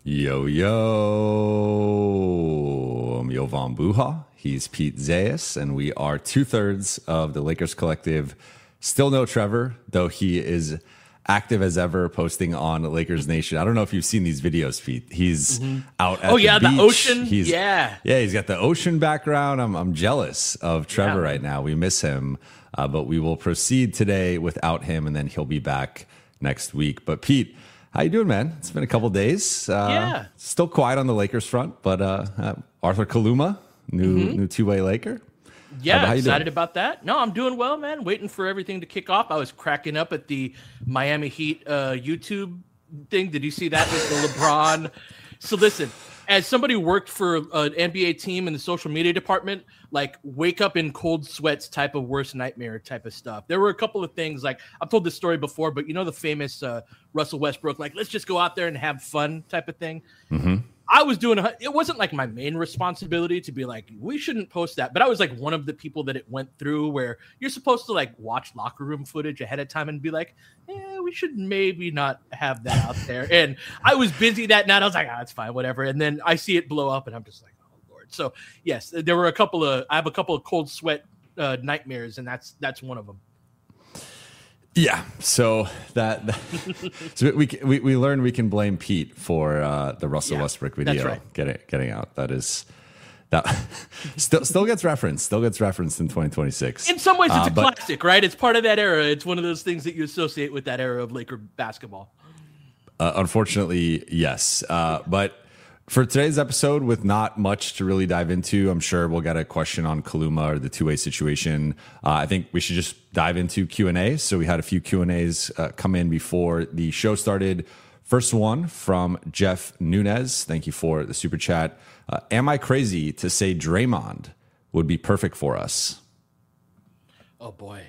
Yo, yo. I'm Yovan Buha. He's Pete Zayas, and we are 2/3 of the Lakers collective. Still no Trevor, though he is active as ever, posting on Lakers Nation. I don't know if you've seen these videos, Pete. He's out at the beach. The ocean. He's got the ocean background. I'm jealous of Trevor right now. We miss him, but we will proceed today without him, and then he'll be back next week. But Pete, how you doing, man? It's been a couple days. Still quiet on the Lakers front, but Arthur Kaluma, new two-way Laker. Yeah, how excited about that. No, I'm doing well, man. Waiting for everything to kick off. I was cracking up at the Miami Heat YouTube thing. Did you see that with the LeBron? So listen, as somebody who worked for an NBA team in the social media department, like wake up in cold sweats type of worst nightmare type of stuff. There were a couple of things, like I've told this story before, but you know the famous Russell Westbrook, like let's just go out there and have fun type of thing. Mm-hmm. I was doing it wasn't like my main responsibility to be like, we shouldn't post that. But I was like one of the people that it went through where you're supposed to like watch locker room footage ahead of time and be like, we should maybe not have that out there. And I was busy that night. I was like, it's fine, whatever. And then I see it blow up and I'm just like, oh Lord. So yes, there were I have a couple of cold sweat nightmares, and that's one of them. Yeah, so so we learned we can blame Pete for the Russell Westbrook video getting out. That still gets referenced. Still gets referenced in 2026. In some ways, it's a classic, right? It's part of that era. It's one of those things that you associate with that era of Laker basketball. Unfortunately, yes. But for today's episode, with not much to really dive into, I'm sure we'll get a question on Kaluma or the two-way situation. I think we should just dive into Q&A. So we had a few Q&As come in before the show started. First one from Jeff Nunez. Thank you for the super chat. Am I crazy to say Draymond would be perfect for us? Oh, boy.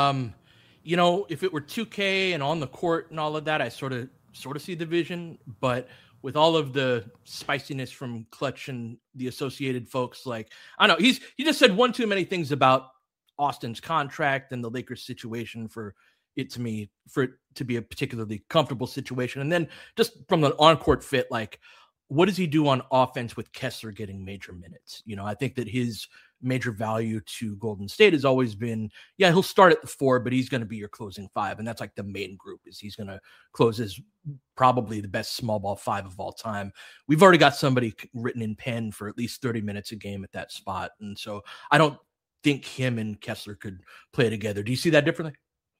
If it were 2K and on the court and all of that, I sort of see the vision, but with all of the spiciness from Clutch and the associated folks, like, I don't know, he just said one too many things about Austin's contract and the Lakers situation for it to be a particularly comfortable situation. And then just from the on-court fit, like, what does he do on offense with Kessler getting major minutes? I think that his major value to Golden State has always been, he'll start at the 4, but he's going to be your closing 5. And that's like the main group, is he's going to close as probably the best small ball 5 of all time. We've already got somebody written in pen for at least 30 minutes a game at that spot. And so I don't think him and Kessler could play together. Do you see that differently?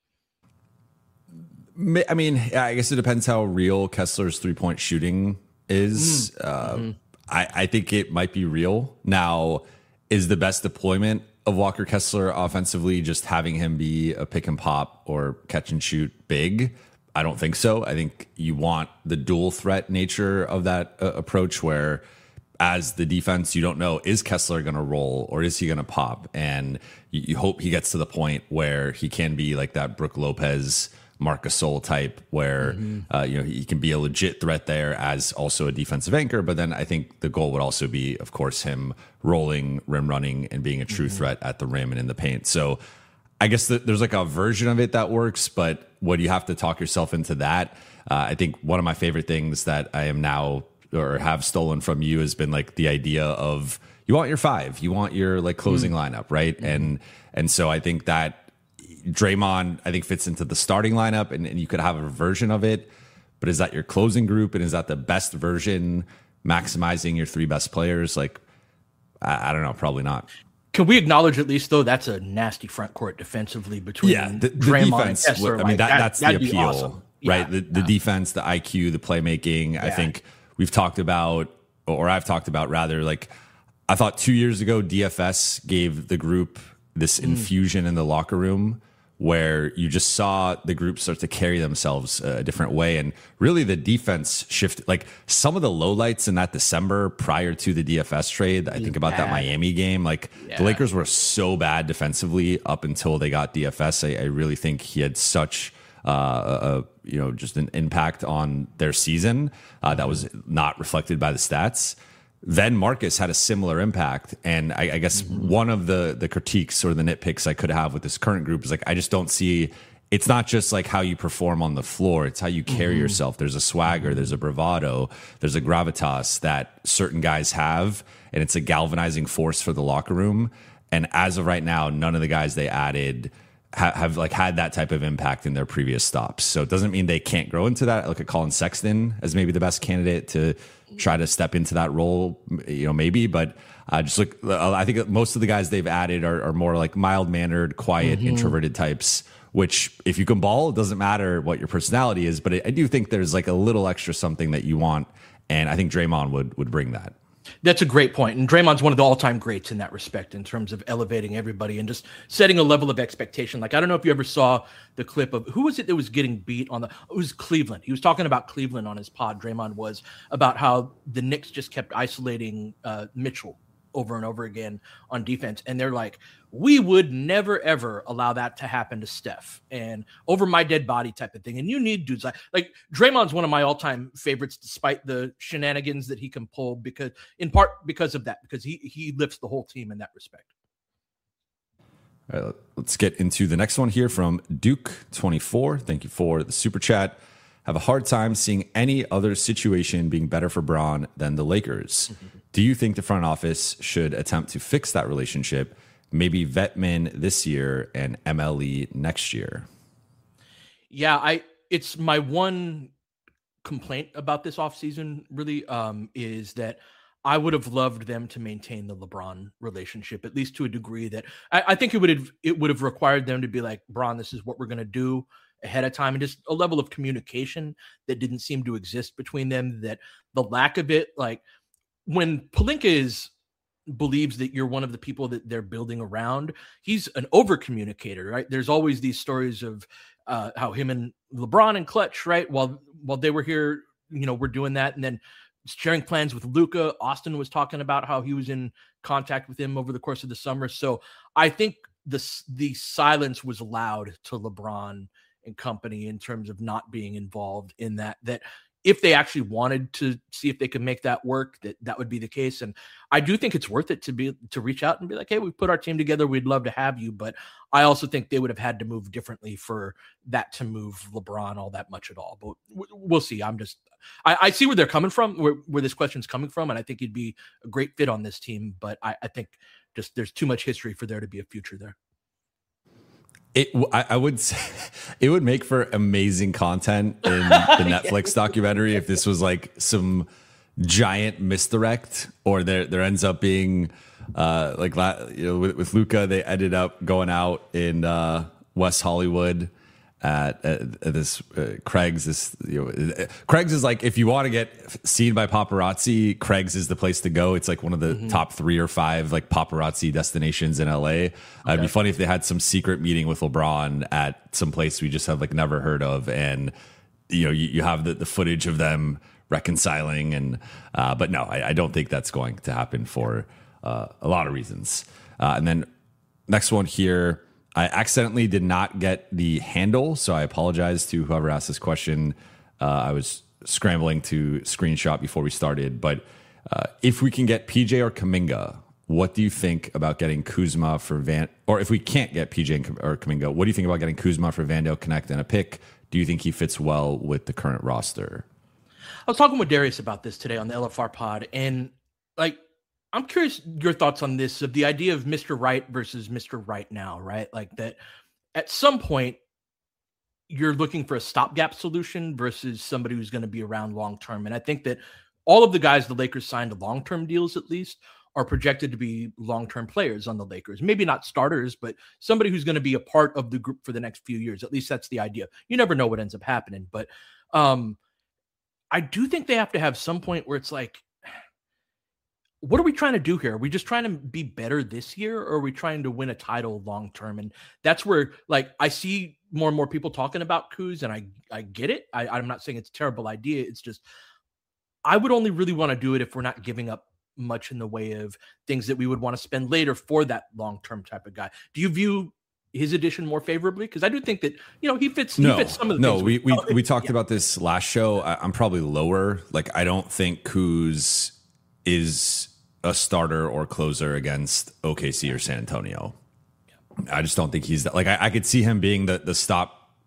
I mean, I guess it depends how real Kessler's 3-point shooting is. I think it might be real. Now, is the best deployment of Walker Kessler offensively just having him be a pick and pop or catch and shoot big? I don't think so. I think you want the dual threat nature of that approach, where as the defense, you don't know, is Kessler going to roll or is he going to pop? And you hope he gets to the point where he can be like that Brook Lopez, Marc Gasol type, where he can be a legit threat there as also a defensive anchor. But then I think the goal would also be, of course, him rolling, rim running, and being a true threat at the rim and in the paint. So I guess there's like a version of it that works, but when you have to talk yourself into that, I think one of my favorite things that I am now or have stolen from you has been like the idea of you want your 5, you want your like closing lineup, right? And so I think that Draymond, I think, fits into the starting lineup, and you could have a version of it, but is that your closing group, and is that the best version, maximizing your 3 best players? Like, I don't know, probably not. Can we acknowledge at least, though, that's a nasty front court defensively between the Draymond defense, and Kessler? I mean, that's the appeal, awesome. right? The defense, the IQ, the playmaking. I think we've talked about, or I've talked about rather, like, I thought 2 years ago, DFS gave the group this infusion in the locker room where you just saw the group start to carry themselves a different way. And really the defense shifted. Like some of the lowlights in that December prior to the DFS trade, I think about that Miami game, like the Lakers were so bad defensively up until they got DFS. I really think he had such just an impact on their season that was not reflected by the stats. Then Marcus had a similar impact. And I guess one of the critiques or the nitpicks I could have with this current group is like, I just don't see it's not just like how you perform on the floor, it's how you carry yourself. There's a swagger, there's a bravado, there's a gravitas that certain guys have, and it's a galvanizing force for the locker room. And as of right now, none of the guys they added have like had that type of impact in their previous stops. So it doesn't mean they can't grow into that. I look at Colin Sexton as maybe the best candidate to try to step into that role, maybe. But just look, I think most of the guys they've added are more like mild-mannered, quiet, introverted types, which if you can ball, it doesn't matter what your personality is. But I do think there's like a little extra something that you want. And I think Draymond would bring that. That's a great point. And Draymond's one of the all-time greats in that respect in terms of elevating everybody and just setting a level of expectation. Like, I don't know if you ever saw the clip of who was it that was getting beat on it was Cleveland. He was talking about Cleveland on his pod, Draymond was, about how the Knicks just kept isolating Mitchell over and over again on defense. And they're like, we would never, ever allow that to happen to Steph and over my dead body type of thing. And you need dudes like Draymond's one of my all-time favorites, despite the shenanigans that he can pull, because in part because of that, because he lifts the whole team in that respect. All right, let's get into the next one here from Duke24. Thank you for the super chat. Have a hard time seeing any other situation being better for Bron than the Lakers. Do you think the front office should attempt to fix that relationship? Maybe Vetman this year and MLE next year. Yeah, it's my one complaint about this offseason really is that I would have loved them to maintain the LeBron relationship, at least to a degree that I think it would have required them to be like, Bron, this is what we're going to do ahead of time, and just a level of communication that didn't seem to exist between them, that the lack of it, like when Pelinka believes that you're one of the people that they're building around, he's an over communicator, right? There's always these stories of how him and LeBron and Clutch, right, while they were here, we're doing that, and then sharing plans with Luka. Austin was talking about how he was in contact with him over the course of the summer. So I think the silence was loud to LeBron and company in terms of not being involved in that if they actually wanted to see if they could make that work, that would be the case. And I do think it's worth it to reach out and be like, hey, we've put our team together, we'd love to have you. But I also think they would have had to move differently for that to move LeBron all that much at all. But we'll see. I see where they're coming from, where this question's coming from, and I think he'd be a great fit on this team. But I think just there's too much history for there to be a future there. I would say it would make for amazing content in the Netflix documentary if this was like some giant misdirect, or there ends up being with Luka, they ended up going out in West Hollywood at this Craig's. Craig's is like, if you want to get seen by paparazzi, Craig's is the place to go. It's like one of the top 3 or 5 like paparazzi destinations in LA. Okay. It'd be funny if they had some secret meeting with LeBron at some place we just have like never heard of, and you have the footage of them reconciling, and but no, I don't think that's going to happen for a lot of reasons. And then next one here. I accidentally did not get the handle, so I apologize to whoever asked this question. I was scrambling to screenshot before we started, but if we can get PJ or Kuminga, what do you think about getting Kuzma for or if we can't get PJ or Kuminga, what do you think about getting Kuzma for Vandale, Connect, and a pick? Do you think he fits well with the current roster? I was talking with Darius about this today on the LFR pod, and I'm curious your thoughts on this, of the idea of Mr. Right versus Mr. Right now, right? Like that at some point you're looking for a stopgap solution versus somebody who's going to be around long-term. And I think that all of the guys the Lakers signed to long-term deals, at least, are projected to be long-term players on the Lakers. Maybe not starters, but somebody who's going to be a part of the group for the next few years. At least that's the idea. You never know what ends up happening. But I do think they have to have some point where it's like, what are we trying to do here? Are we just trying to be better this year, or are we trying to win a title long term? And that's where, like, I see more and more people talking about Kuz, and I get it. I'm not saying it's a terrible idea. It's just I would only really want to do it if we're not giving up much in the way of things that we would want to spend later for that long term type of guy. Do you view his addition more favorably? Because I do think that he fits. He fits some of the things. We talked about this last show. I'm probably lower. Like, I don't think Kuz is a starter or closer against OKC or San Antonio. I just don't think he's that. Like, I could see him being the stop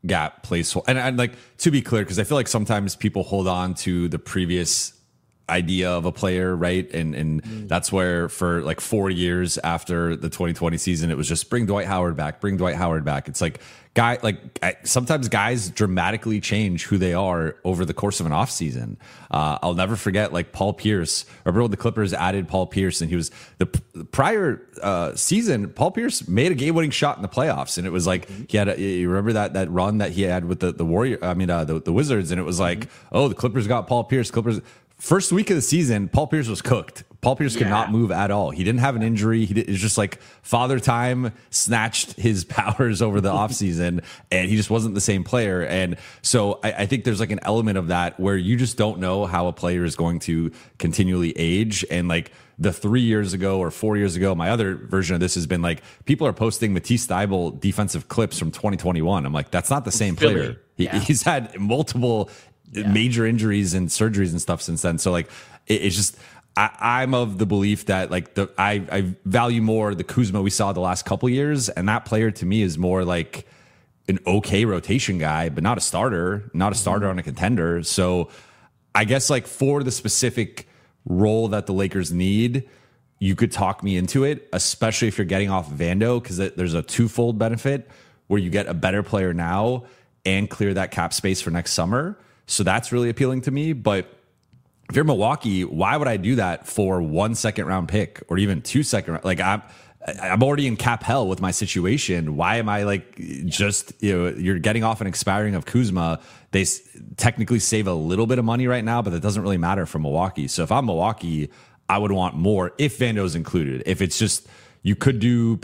gap placeholder. And like, to be clear, because I feel like sometimes people hold on to the previous idea of a player, right? And that's where for like 4 years after the 2020 season, it was just bring Dwight Howard back, bring Dwight Howard back. It's like sometimes guys dramatically change who they are over the course of an offseason. I'll never forget like Paul Pierce. Remember when the Clippers added Paul Pierce, and he was the prior season, Paul Pierce made a game-winning shot in the playoffs, and it was like he had you remember that run that he had with the Wizards, and it was like, oh, the Clippers got Paul Pierce. Clippers. First week of the season, Paul Pierce was cooked. Paul Pierce could not move at all. He didn't have an injury. It was just like Father Time snatched his powers over the offseason, and he just wasn't the same player. And so I think there's like an element of that where you just don't know how a player is going to continually age. And like the 3 years ago or 4 years ago, my other version of this has been like people are posting Matisse Thybulle defensive clips from 2021. I'm like, that's not the same player. He's had multiple major injuries and surgeries and stuff since then. So like it's just I'm of the belief that like I value more the Kuzma we saw the last couple years, and that player to me is more like an okay rotation guy, but not a starter on a contender. So I guess like for the specific role that the Lakers need, you could talk me into it, especially if you're getting off Vando, because there's a twofold benefit where you get a better player now and clear that cap space for next summer. So that's really appealing to me. But if you're Milwaukee, why would I do that for 1 second round pick or even 2 second? Like I'm already in cap hell with my situation. Why am I like just, you're getting off an expiring of Kuzma. They technically save a little bit of money right now, but that doesn't really matter for Milwaukee. So if I'm Milwaukee, I would want more if Vando's included. If it's just, you could do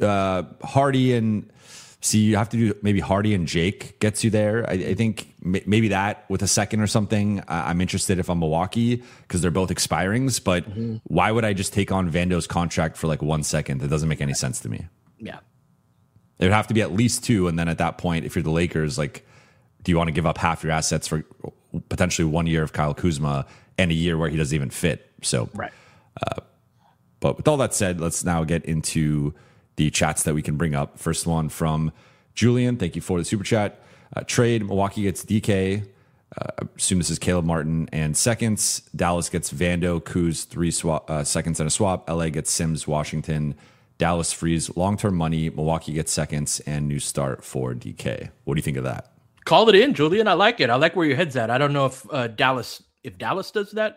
Hardy and you have to do maybe Hardy and Jake gets you there. I think maybe that with a second or something. I'm interested if I'm Milwaukee because they're both expirings. But why would I just take on Vando's contract for like 1 second? That doesn't make any sense to me. Yeah, it would have to be at least 2, and then at that point, if you're the Lakers, like, do you want to give up half your assets for potentially 1 year of Kyle Kuzma and a year where he doesn't even fit? So, right. But with all that said, let's now get into the chats that we can bring up. First one from Julian. Thank you for the super chat. Trade, Milwaukee gets DK. Assume this is Caleb Martin and seconds. Dallas gets Vando, Kuz, 3 seconds and a swap. LA gets Sims, Washington. Dallas frees long-term money. Milwaukee gets seconds and new start for DK. What do you think of that? Call it in, Julian. I like it. I like where your head's at. I don't know if Dallas does that.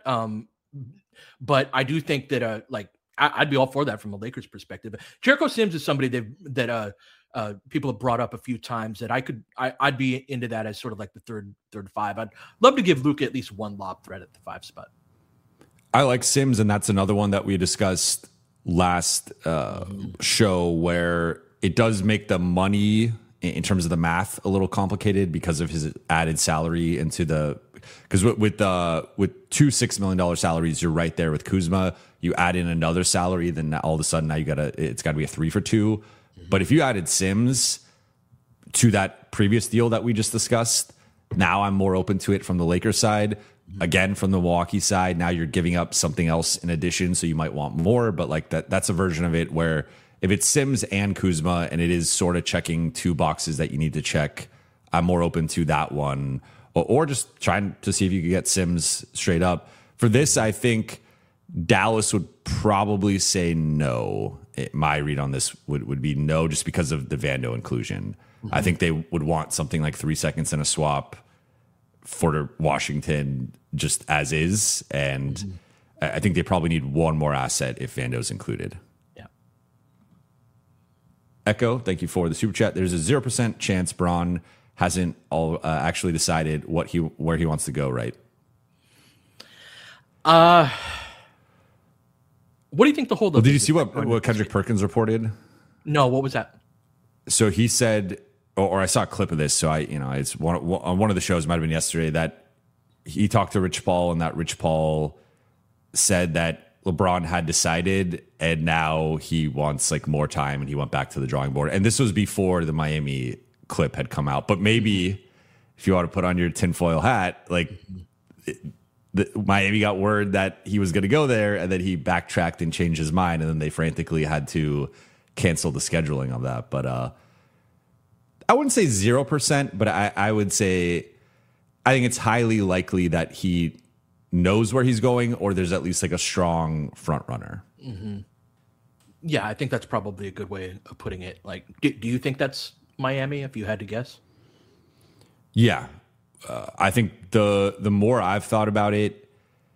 But I do think that I'd be all for that from a Lakers perspective. Jericho Sims is somebody that people have brought up a few times that I'd be into that as sort of like the third 5. I'd love to give Luka at least one lob threat at the 5 spot. I like Sims, and that's another one that we discussed last show where it does make the money in terms of the math a little complicated because of his added salary into the. Because with 2 $6 million salaries, you're right there with Kuzma. You add in another salary, then all of a sudden now it's got to be a 3 for 2. But if you added Sims to that previous deal that we just discussed, now I'm more open to it from the Lakers side. Again, from the Milwaukee side, now you're giving up something else in addition, so you might want more. But like that's a version of it where if it's Sims and Kuzma and it is sort of checking 2 boxes that you need to check, I'm more open to that one. Or just trying to see if you could get Sims straight up. For this, I think Dallas would probably say no. My read on this would be no, just because of the Vando inclusion. I think they would want something like 3 seconds and a swap for Washington just as is. And I think they probably need one more asset if Vando's included. Yeah. Echo, thank you for the super chat. There's a 0% chance Braun hasn't actually decided where he wants to go, right? What do you think the holdup? Did you see what Kendrick Perkins reported? No, what was that? So he said, or I saw a clip of this. So it's on one of the shows, might have been yesterday, that he talked to Rich Paul, and that Rich Paul said that LeBron had decided, and now he wants like more time, and he went back to the drawing board. And this was before the Miami clip had come out. But maybe if you want to put on your tinfoil hat, like Miami got word that he was going to go there, and then he backtracked and changed his mind, and then they frantically had to cancel the scheduling of that. But I wouldn't say 0%, but I would say I think it's highly likely that he knows where he's going, or there's at least like a strong front runner. Mm-hmm. Yeah, I think that's probably a good way of putting it. Like, do you think that's Miami, if you had to guess? Yeah. I think the more I've thought about it,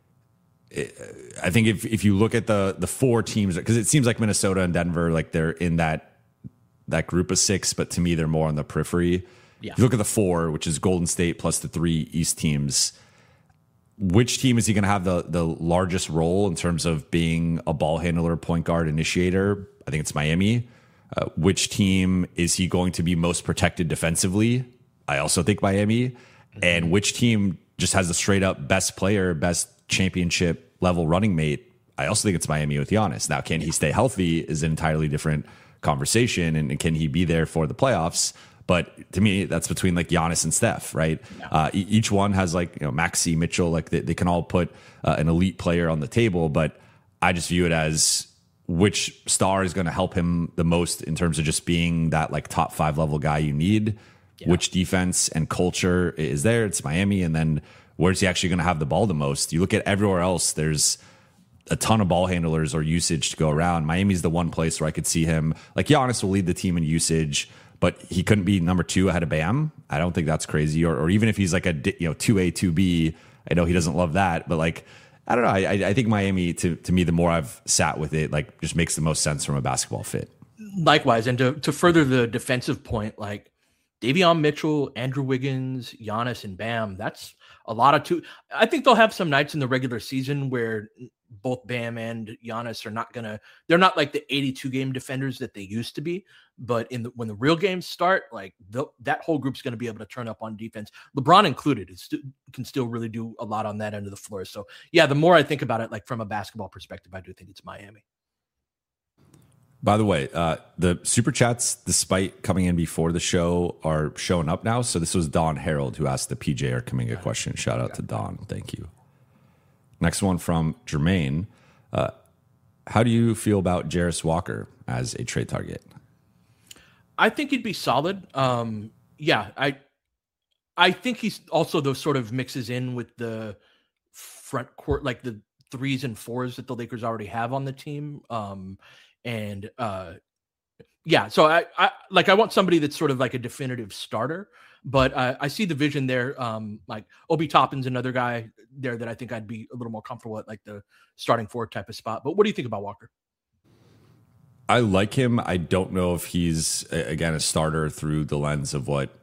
I think if you look at the four teams, because it seems like Minnesota and Denver, like they're in that group of six, but to me, they're more on the periphery. Yeah. If you look at the four, which is Golden State plus the three East teams, which team is he going to have the largest role in terms of being a ball handler, point guard, initiator? I think it's Miami. Which team is he going to be most protected defensively? I also think Miami. Mm-hmm. And which team just has a straight up best player, best championship level running mate? I also think it's Miami with Giannis. Now, can he stay healthy is an entirely different conversation, and can he be there for the playoffs? But to me, that's between like Giannis and Steph, right? Yeah. Each one has like, Maxey, Mitchell, like they can all put an elite player on the table, but I just view it as which star is going to help him the most in terms of just being that like top 5 level guy you need. Yeah. Which defense and culture is there? It's Miami. And then where's he actually going to have the ball the most? You look at everywhere else, there's a ton of ball handlers or usage to go around. Miami's the one place where I could see him, like Giannis will lead the team in usage, but he couldn't be number 2 ahead of Bam. I don't think that's crazy. Or even if he's like a 2A, 2B, I know he doesn't love that, but like, I don't know. I think Miami, to me, the more I've sat with it, like just makes the most sense from a basketball fit. Likewise. And to further the defensive point, like Davion Mitchell, Andrew Wiggins, Giannis, and Bam, that's a lot of two. I think they'll have some nights in the regular season where both Bam and Giannis are they're not like the 82 game defenders that they used to be, but when the real games start, like that whole group's going to be able to turn up on defense, LeBron included, can still really do a lot on that end of the floor. So yeah, the more I think about it, like from a basketball perspective, I do think it's Miami. By the way, the super chats, despite coming in before the show, are showing up now. So this was Don Harold who asked the PJ or Kuminga question. Shout out to Don. Thank you. Next one from Jermaine. How do you feel about Jarace Walker as a trade target? I think he'd be solid. Yeah, I think he's also those sort of mixes in with the front court, like the 3s and 4s that the Lakers already have on the team. Yeah, so I want somebody that's sort of like a definitive starter, but I see the vision there. Like Obi Toppin's another guy there that I think I'd be a little more comfortable at, like the starting 4 type of spot. But what do you think about Walker? I like him. I don't know if he's, again, a starter through the lens of what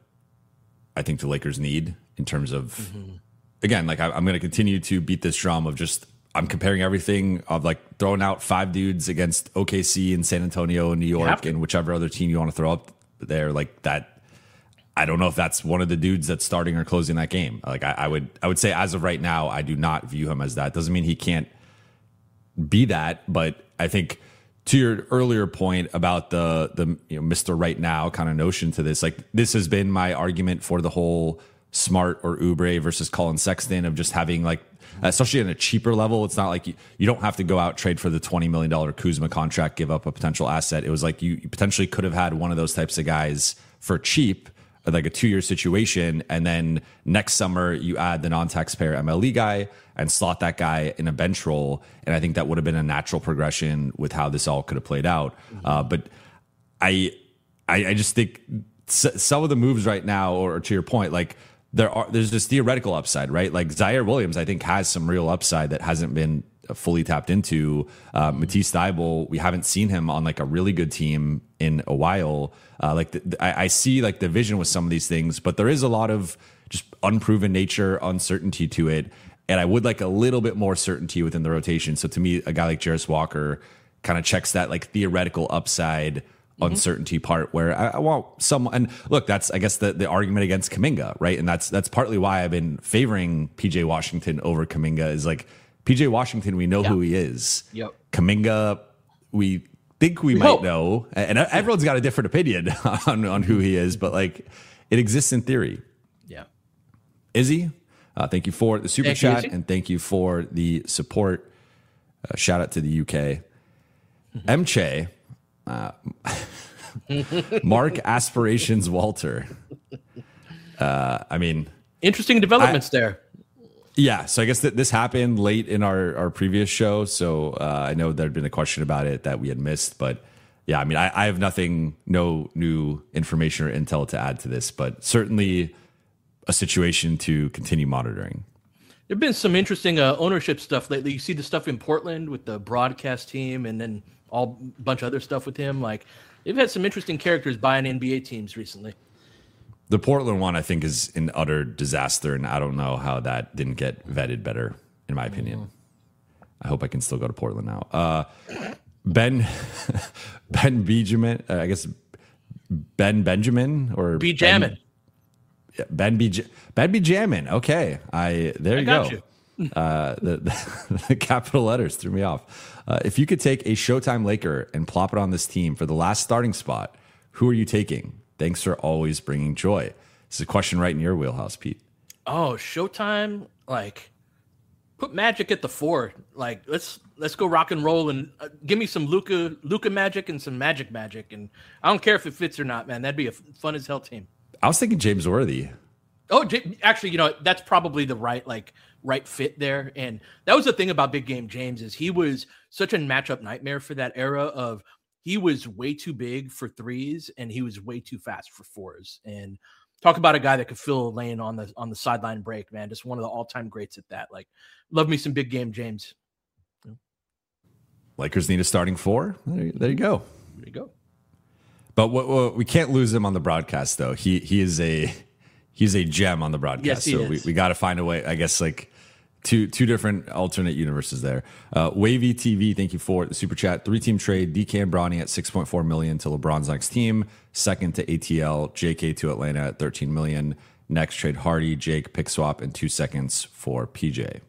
I think the Lakers need in terms of, again, like I'm going to continue to beat this drum of just, I'm comparing everything of like throwing out 5 dudes against OKC and San Antonio and New York and whichever other team you want to throw up there, like that. I don't know if that's one of the dudes that's starting or closing that game. Like I would say as of right now, I do not view him as that. Doesn't mean he can't be that, but I think to your earlier point about the Mr. Right Now kind of notion to this, like this has been my argument for the whole Smart or Oubre versus Colin Sexton of just having like, especially on a cheaper level, it's not like you don't have to go out, trade for the $20 million Kuzma contract, give up a potential asset. It was like you potentially could have had one of those types of guys for cheap, like a 2-year situation. And then next summer you add the non-taxpayer MLE guy and slot that guy in a bench role. And I think that would have been a natural progression with how this all could have played out. But I just think some of the moves right now, or to your point, like there's this theoretical upside, right? Like Zaire Williams, I think has some real upside that hasn't been fully tapped into. Matisse Thybulle, we haven't seen him on like a really good team in a while. I see like the vision with some of these things, but there is a lot of just unproven nature, uncertainty to it. And I would like a little bit more certainty within the rotation. So to me, a guy like Jarace Walker kind of checks that like theoretical upside uncertainty part where I want someone. And look, that's, I guess, the argument against Kuminga, right? And that's partly why I've been favoring PJ Washington over Kuminga is like PJ Washington, we know who he is. Yep. Kuminga, we think we might know. And everyone's got a different opinion on who he is, but like it exists in theory. Yeah. Izzy, thank you for the super chat and thank you for the support. Shout out to the UK. Mche, Mark Aspirations Walter. I mean, interesting developments there. Yeah, so I guess that this happened late in our previous show, so I know there had been a question about it that we had missed, but yeah, I mean, I have no new information or intel to add to this, but certainly a situation to continue monitoring. There've been some interesting ownership stuff lately. You see the stuff in Portland with the broadcast team, and then a bunch of other stuff with him. Like, they've had some interesting characters buying NBA teams recently. The Portland one, I think, is an utter disaster, and I don't know how that didn't get vetted better, in my opinion. I hope I can still go to Portland now. Ben Benjamin, I guess Ben Benjamin or Benjamin. Ben Benjamin. Okay, there you go. You. The capital letters threw me off. If you could take a Showtime Laker and plop it on this team for the last starting spot, who are you taking? Thanks for always bringing joy. This is a question right in your wheelhouse, Pete. Oh, Showtime, like, put Magic at the 4. Like, let's go rock and roll and give me some Luka Magic and some Magic, and I don't care if it fits or not, man. That'd be a fun as hell team. I was thinking James Worthy. Oh, actually, that's probably the right fit there. And that was the thing about Big Game James is he was such a matchup nightmare for that era of. He was way too big for threes, and he was way too fast for 4s. And talk about a guy that could fill a lane on the sideline break, man. Just one of the all-time greats at that. Like, love me some Big Game James. Lakers need a starting 4. There you go. There you go. But what we can't lose him on the broadcast, though. He's a gem on the broadcast. Yes, he is. We got to find a way. I guess like. Two different alternate universes there. Wavy TV, thank you for the super chat. 3-team trade, DK and Bronny at $6.4 million to LeBron's next team. Second to ATL, JK to Atlanta at $13 million. Next trade, Hardy, Jake, pick swap, and 2 seconds for PJ.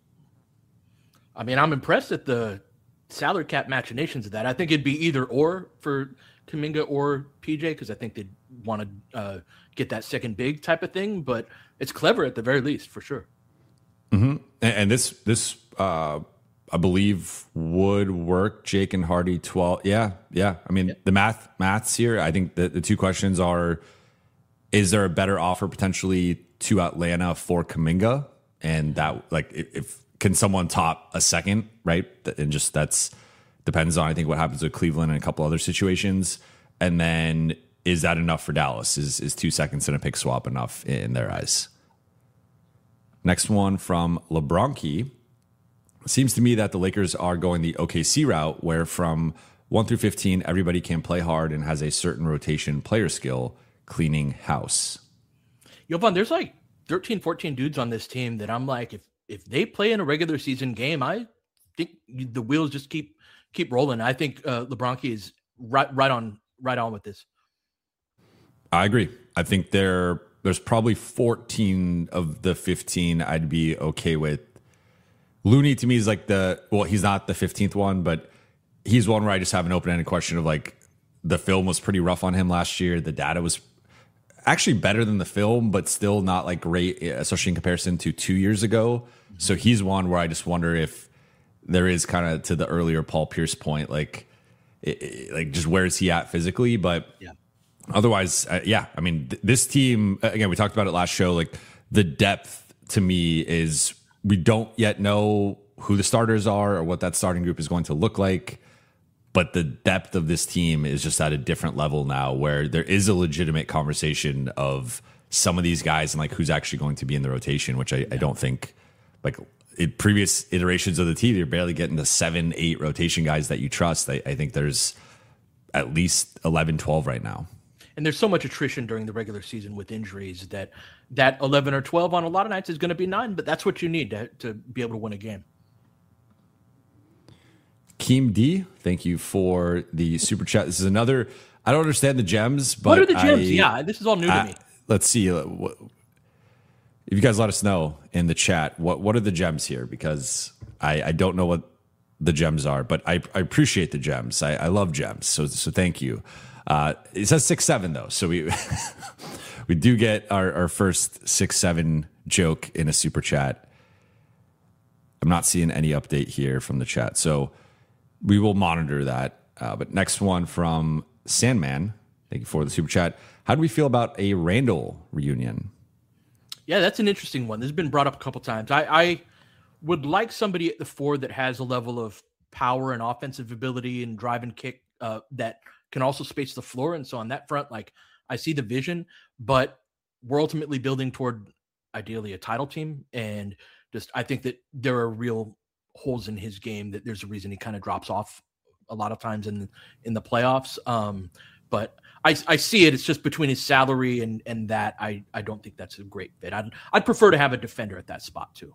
I mean, I'm impressed at the salary cap machinations of that. I think it'd be either or for Kuminga or PJ because I think they'd want to get that second big type of thing. But it's clever at the very least, for sure. Mm-hmm. And this I believe would work. Jake and Hardy 12. Yeah. I mean, the maths here. I think the two questions are: is there a better offer potentially to Atlanta for Kuminga? And that, like, if can someone top a second, right? And just that's depends on I think what happens with Cleveland and a couple other situations. And then is that enough for Dallas? Is 2 seconds and a pick swap enough in their eyes? Next one from LeBronki. Seems to me that the Lakers are going the OKC route, where from 1 through 15, everybody can play hard and has a certain rotation player skill, cleaning house. Jovan, there's like 13, 14 dudes on this team that I'm like, if they play in a regular season game, I think the wheels just keep rolling. I think LeBronki is right on with this. I agree. I think there's probably 14 of the 15 I'd be okay with. Looney to me is like he's not the 15th one, but he's one where I just have an open-ended question of like, the film was pretty rough on him last year. The data was actually better than the film, but still not like great, especially in comparison to 2 years ago. So he's one where I just wonder if there is kind of, to the earlier Paul Pierce point, like just where is he at physically? But yeah. Otherwise, I mean, this team, again, we talked about it last show, like the depth to me is we don't yet know who the starters are or what that starting group is going to look like. But the depth of this team is just at a different level now where there is a legitimate conversation of some of these guys and like who's actually going to be in the rotation, which I don't think, like in previous iterations of the team, you're barely getting the 7-8 rotation guys that you trust. I think there's at least 11, 12 right now. And there's so much attrition during the regular season with injuries that 11 or 12 on a lot of nights is going to be 9, but that's what you need to be able to win a game. Keem D, thank you for the super chat. This is another, I don't understand the gems, but what are the gems? Yeah, this is all new to me. Let's see. If you guys let us know in the chat, what are the gems here? Because I don't know what the gems are, but I appreciate the gems. I love gems. So thank you. It says 6-7 though. So we do get our first 6-7 joke in a super chat. I'm not seeing any update here from the chat. So we will monitor that. But next one from Sandman, thank you for the super chat. How do we feel about a Randall reunion? Yeah, that's an interesting one. This has been brought up a couple times. I would like somebody at the 4 that has a level of power and offensive ability and drive and kick that can also space the floor. And so on that front, like, I see the vision, but we're ultimately building toward ideally a title team. And just, I think that there are real holes in his game that there's a reason he kind of drops off a lot of times in the playoffs. But I see it. It's just between his salary and that I don't think that's a great fit. I'd prefer to have a defender at that spot too.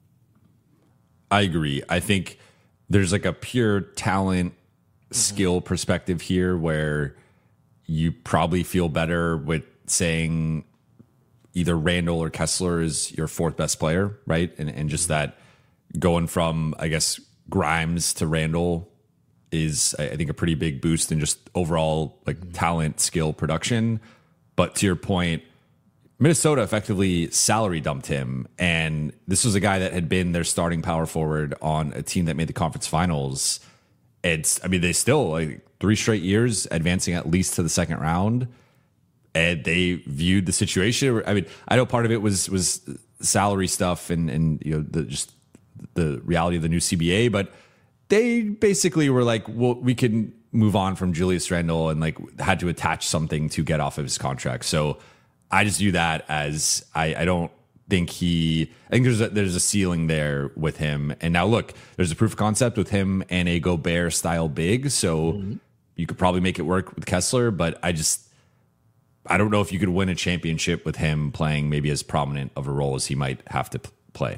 I agree. I think there's like a pure talent skill perspective here where you probably feel better with saying either Randall or Kessler is your 4th best player, right? And just that going from, I guess, Grimes to Randall is, I think, a pretty big boost in just overall like talent, skill, production. But to your point, Minnesota effectively salary dumped him. And this was a guy that had been their starting power forward on a team that made the conference finals. They still, like, 3 straight years advancing at least to the second round. And they viewed the situation. I mean, I know part of it was salary stuff and just the reality of the new CBA, but they basically were like, well, we can move on from Julius Randle, and like had to attach something to get off of his contract. So I just view that as I don't think I think there's a ceiling there with him. And now look, there's a proof of concept with him and a Gobert style big. So you could probably make it work with Kessler, but I don't know if you could win a championship with him playing maybe as prominent of a role as he might have to play.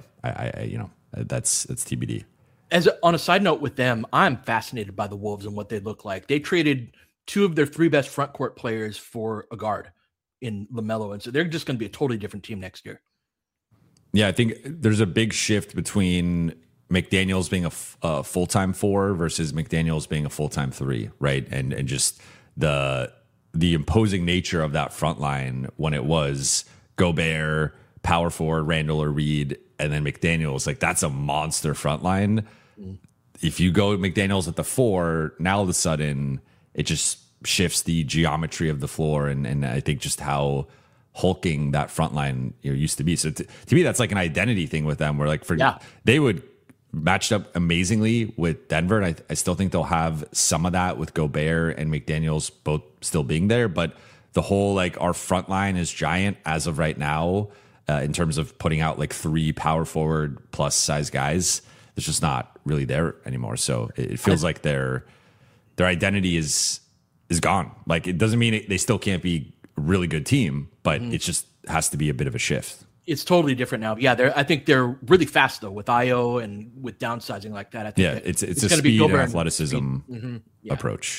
That's TBD. On a side note with them, I'm fascinated by the Wolves and what they look like. They traded 2 of their 3 best front court players for a guard in LaMelo, and so they're just going to be a totally different team next year. Yeah, I think there's a big shift between McDaniels being a full-time 4 versus McDaniels being a full-time 3, right? And just the imposing nature of that front line when it was Gobert, power forward, Randall or Reed, and then McDaniels, like, that's a monster front line. If you go McDaniels at the 4, now all of a sudden it just shifts the geometry of the floor and I think just how hulking that front line used to be. So to me, that's like an identity thing with them where like they would matched up amazingly with Denver. And I still think they'll have some of that with Gobert and McDaniels both still being there. But the whole, like, our front line is giant as of right now in terms of putting out like 3 power forward plus size guys. It's just not really there anymore. So it feels like their identity is gone. Like, it doesn't mean they still can't be a really good team, but it just has to be a bit of a shift. It's totally different now. Yeah, I think they're really fast though with IO and with downsizing like that. I think it's a speed and athleticism approach.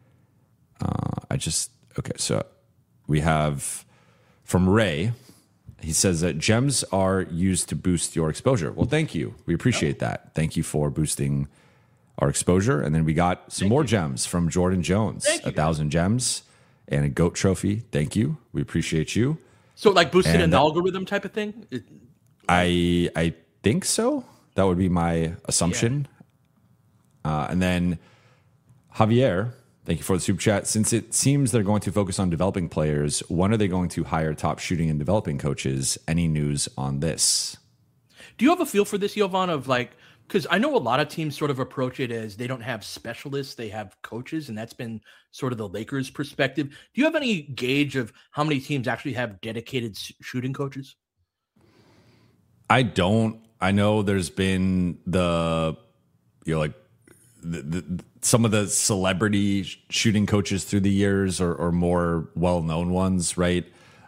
Okay. So we have from Ray. He says that gems are used to boost your exposure. Well, thank you. We appreciate that. Thank you for boosting our exposure. And then we got some more gems from Jordan Jones, 1,000 gems and a GOAT trophy. Thank you. We appreciate you. So like boosted an algorithm type of thing? I think so. That would be my assumption. Yeah. And then Javier, thank you for the super chat. Since it seems they're going to focus on developing players, when are they going to hire top shooting and developing coaches? Any news on this? Do you have a feel for this, Jovan, of like, because I know a lot of teams sort of approach it as they don't have specialists, they have coaches, and that's been sort of the Lakers' perspective. Do you have any gauge of how many teams actually have dedicated shooting coaches? I don't. I know there's been some of the celebrity shooting coaches through the years or more well-known ones, right?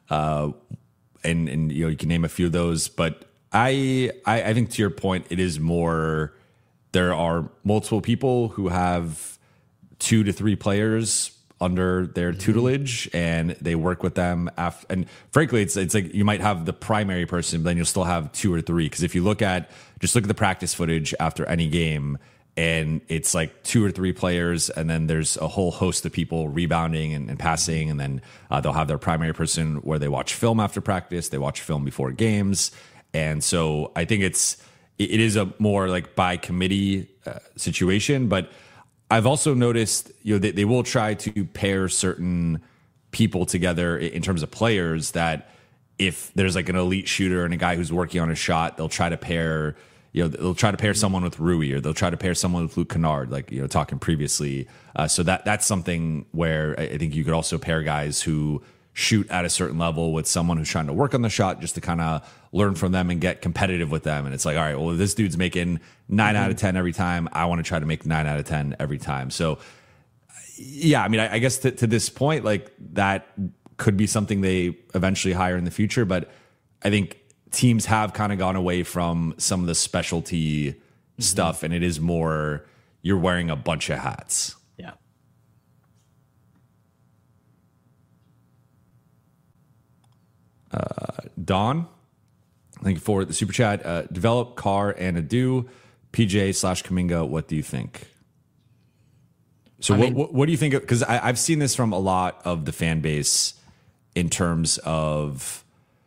And you can name a few of those, but I think to your point, it is more, there are multiple people who have 2 to 3 players under their tutelage and they work with them. And frankly, it's like you might have the primary person, but then you'll still have 2 or 3. Because if you look at the practice footage after any game, and it's like 2 or 3 players, and then there's a whole host of people rebounding and passing, and then they'll have their primary person where they watch film after practice, they watch film before games. And so I think it is a more like by committee situation, but I've also noticed, they will try to pair certain people together in terms of players that if there's like an elite shooter and a guy who's working on a shot, they'll try to pair, they'll try to pair someone with Rui, or they'll try to pair someone with Luke Kennard, like, talking previously. So that's something where I think you could also pair guys who shoot at a certain level with someone who's trying to work on the shot, just to kind of learn from them and get competitive with them. And it's like, all right, well, this dude's making 9 out of 10 every time. I want to try to make 9 out of 10 every time. So yeah, I mean, I guess to this point, like, that could be something they eventually hire in the future. But I think teams have kind of gone away from some of the specialty stuff, and it is more you're wearing a bunch of hats. Yeah. Don, thank you for the super chat. Develop Carr and Adu, PJ/Kuminga. What do you think? So what do you think? Because I've seen this from a lot of the fan base in terms of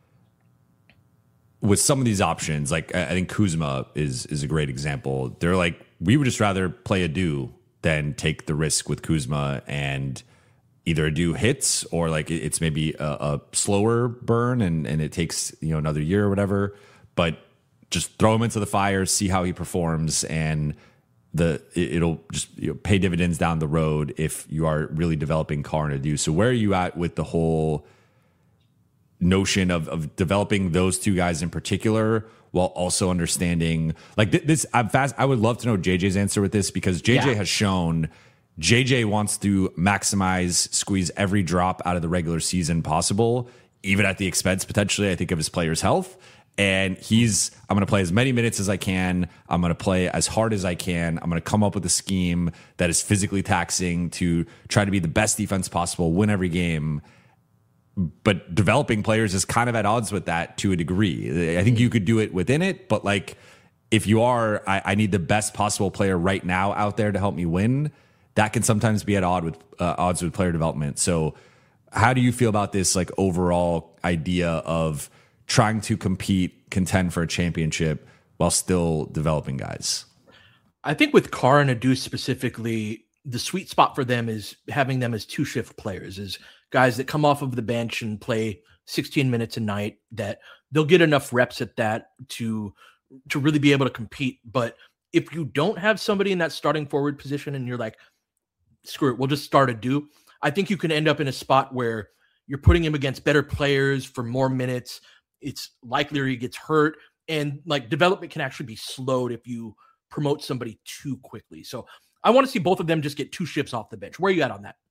with some of these options. Like, I think Kuzma is a great example. They're like, we would just rather play Adu than take the risk with Kuzma, and either Adu hits or like it's maybe a slower burn and it takes another year or whatever. But just throw him into the fire, see how he performs, and it'll just pay dividends down the road if you are really developing Carr and Adu. So where are you at with the whole notion of developing those two guys in particular, while also understanding like this? I would love to know JJ's answer with this, because JJ has shown JJ wants to maximize, squeeze every drop out of the regular season possible, even at the expense potentially, I think, of his players' health. And I'm going to play as many minutes as I can. I'm going to play as hard as I can. I'm going to come up with a scheme that is physically taxing to try to be the best defense possible, win every game. But developing players is kind of at odds with that to a degree. I think you could do it within it, but like, if you are, I need the best possible player right now out there to help me win, that can sometimes be at odds with player development. So how do you feel about this like overall idea of trying to contend for a championship while still developing guys? I think with Carr and Adu specifically, the sweet spot for them is having them as 2-shift players, is guys that come off of the bench and play 16 minutes a night, that they'll get enough reps at that to really be able to compete. But if you don't have somebody in that starting forward position and you're like, screw it, we'll just start Adu, I think you can end up in a spot where you're putting him against better players for more minutes. It's likelier he gets hurt, and like development can actually be slowed if you promote somebody too quickly. So I want to see both of them just get 2 shifts off the bench. Where are you at on that?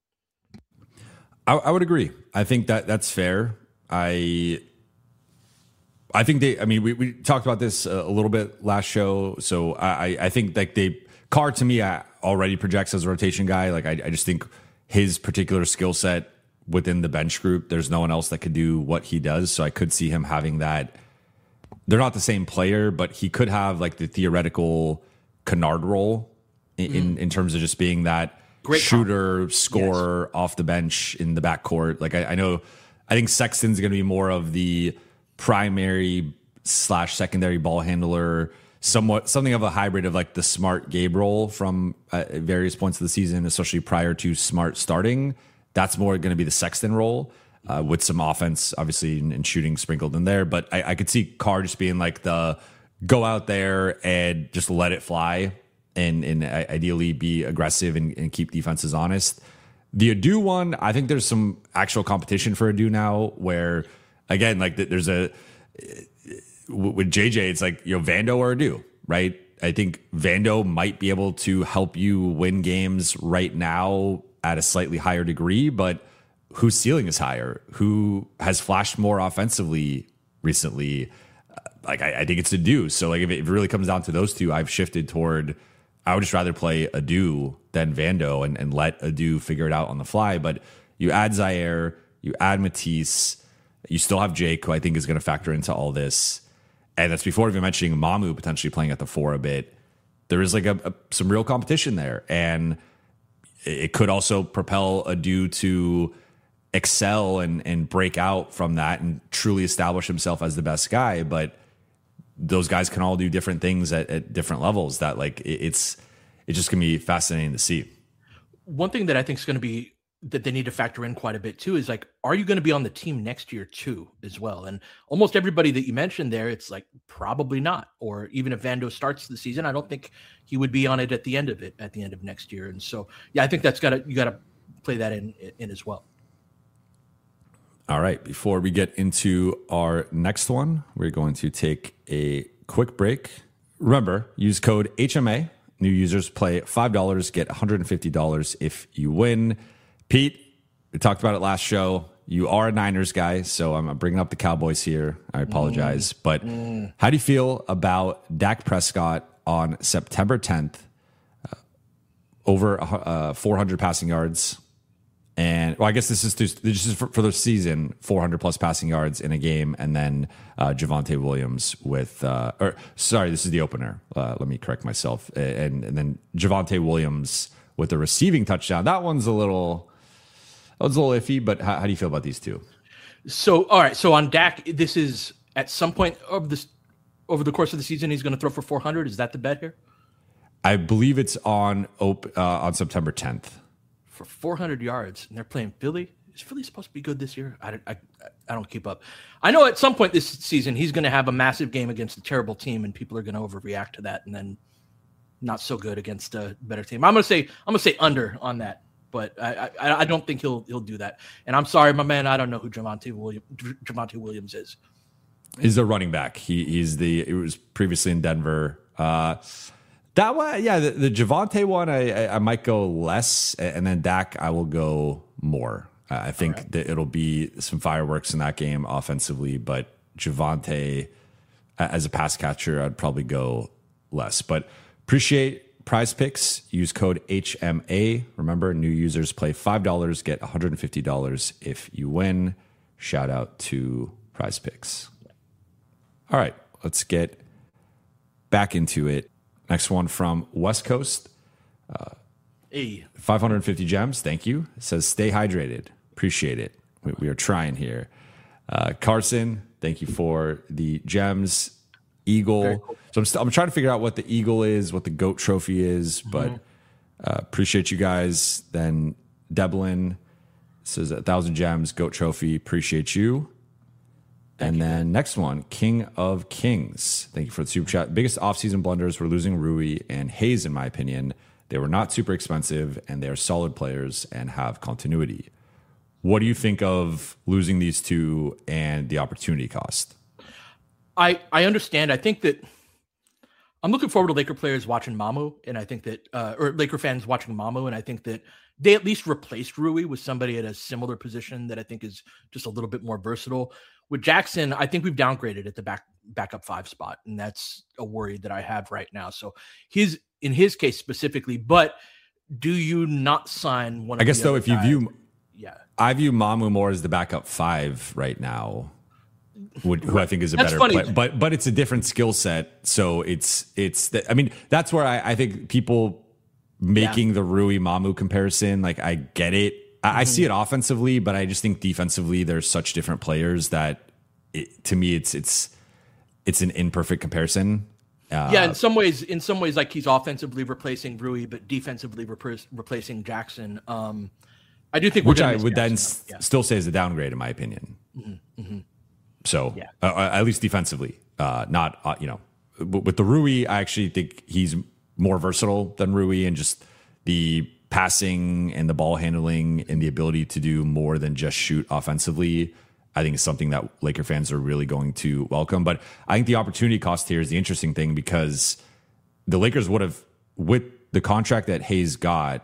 I would agree. I think that's fair. I think we talked about this a little bit last show. So I think like Carr to me already projects as a rotation guy. Like I just think his particular skill set within the bench group, there's no one else that could do what he does. So I could see him having that. They're not the same player, but he could have like the theoretical Kennard role in terms of just being that great shooter, scorer off the bench in the backcourt. Like I think Sexton's going to be more of the primary / secondary ball handler, something of a hybrid of like the Smart Gabe role from various points of the season, especially prior to Smart starting. That's more going to be the Sexton role with some offense, obviously, and shooting sprinkled in there. But I could see Carr just being like the go out there and just let it fly and ideally be aggressive and keep defenses honest. The Adu one, I think there's some actual competition for Adu now where, again, like there's with JJ, it's like, Vando or Adu, right? I think Vando might be able to help you win games right now at a slightly higher degree, but whose ceiling is higher? Who has flashed more offensively recently? Like I think it's Adu. So like if it really comes down to those two, I've shifted toward I would just rather play Adu than Vando and let Adu figure it out on the fly. But you add Zaire, you add Matisse, you still have Jake, who I think is going to factor into all this. And that's before even mentioning Mamu potentially playing at the 4 a bit. There is like some real competition there. And it could also propel Adu to excel and break out from that and truly establish himself as the best guy. But those guys can all do different things at different levels. That like it's it's just going to be fascinating to see. One thing that I think is going to be that they need to factor in quite a bit too is like, are you going to be on the team next year too as well? And almost everybody that you mentioned there, it's like probably not. Or even if Vando starts the season, I don't think he would be on it at the end of next year. And so, yeah, I think you got to play that in as well. All right. Before we get into our next one, we're going to take a quick break. Remember, use code HMA. New users play $5, get $150 if you win. Pete, we talked about it last show. You are a Niners guy, so I'm bringing up the Cowboys here. I apologize. But how do you feel about Dak Prescott on September 10th? Over 400 passing yards. And, well, I guess this is for the season, 400 plus passing yards in a game. And then Javonte Williams with, this is the opener. Let me correct myself. And then Javonte Williams with the receiving touchdown. That one's a little iffy, but how do you feel about these two? So, all right. So on Dak, this is at some point over the course of the season, he's going to throw for 400. Is that the bet here? I believe it's on September 10th. For 400 yards, and they're playing Philly. Is Philly supposed to be good this year? I don't keep up. I know at some point this season he's going to have a massive game against a terrible team, and people are going to overreact to that, and then not so good against a better team. I'm going to say under on that, but I don't think he'll do that. And I'm sorry, my man, I don't know who Javonte Williams is. He's a running back. He was previously in Denver. That one, yeah, the Javonte one, I might go less, and then Dak, I will go more. I think that it'll be some fireworks in that game offensively, but Javonte, as a pass catcher, I'd probably go less. But appreciate Prize Picks. Use code HMA. Remember, new users play $5, get $150 if you win. Shout out to Prize Picks. All right, let's get back into it. Next one from West Coast. 550 gems. Thank you. It says, stay hydrated. Appreciate it. We are trying here. Carson, thank you for the gems. Eagle. Cool. So I'm trying to figure out what the Eagle is, what the GOAT trophy is, but appreciate you guys. Then Deblin says 1,000 gems, GOAT trophy. Appreciate you. And then next one, King of Kings. Thank you for the super chat. Biggest offseason blunders were losing Rui and Hayes, in my opinion. They were not super expensive, and they are solid players and have continuity. What do you think of losing these two and the opportunity cost? I understand. I think that I'm looking forward to Laker players watching Mamu, and I think that, or Laker fans watching Mamu, and I think that they at least replaced Rui with somebody at a similar position that I think is just a little bit more versatile. With Jackson, I think we've downgraded at the backup 5 spot, and that's a worry that I have right now. So in his case specifically, but do you not sign one? I guess though, if you view, I view Mamu more as the backup 5 right now, who I think is a better player, but it's a different skill set. So I mean, that's where I think people making the Rui Mamu comparison, like I get it. I see it offensively, but I just think defensively, there's such different players that to me, it's an imperfect comparison. In some ways, like he's offensively replacing Rui, but defensively replacing Jackson. I do think, which I would then still say is a downgrade in my opinion. So at least defensively, not with the Rui, I actually think he's more versatile than Rui, and just the passing and the ball handling and the ability to do more than just shoot offensively, I think is something that Laker fans are really going to welcome. But I think the opportunity cost here is the interesting thing, because the Lakers would have, with the contract that Hayes got,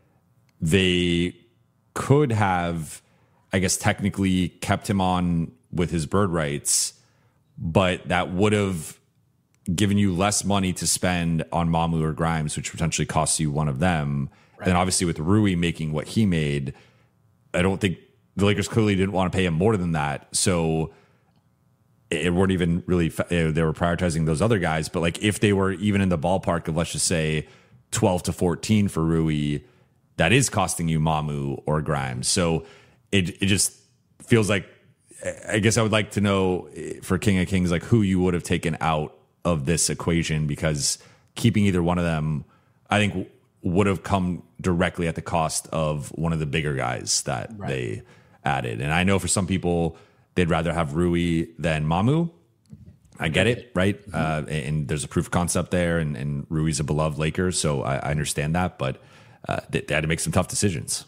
they could have, I guess, technically kept him on with his bird rights, but that would have given you less money to spend on Mamu or Grimes, which potentially costs you one of them. Right. Then obviously with Rui making what he made, I don't think the Lakers clearly didn't want to pay him more than that. So it weren't even really, they were prioritizing those other guys. But like if they were even in the ballpark of, let's just say 12 to 14 for Rui, that is costing you Mamu or Grimes. So it just feels like, I guess I would like to know for King of Kings, like who you would have taken out of this equation, because keeping either one of them I think would have come directly at the cost of one of the bigger guys that they added. And I know for some people, they'd rather have Rui than Mamu. I get it, right? And there's a proof of concept there, and Rui's a beloved Laker, so I understand that, but they had to make some tough decisions.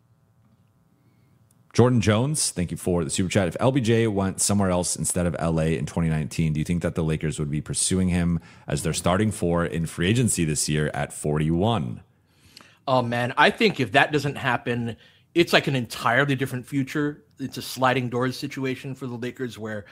Jordan Jones, thank you for the super chat. If LBJ went somewhere else instead of LA in 2019, do you think that the Lakers would be pursuing him as their starting four in free agency this year at 41? Oh, man. I think if that doesn't happen, it's like an entirely different future. It's a sliding doors situation for the Lakers where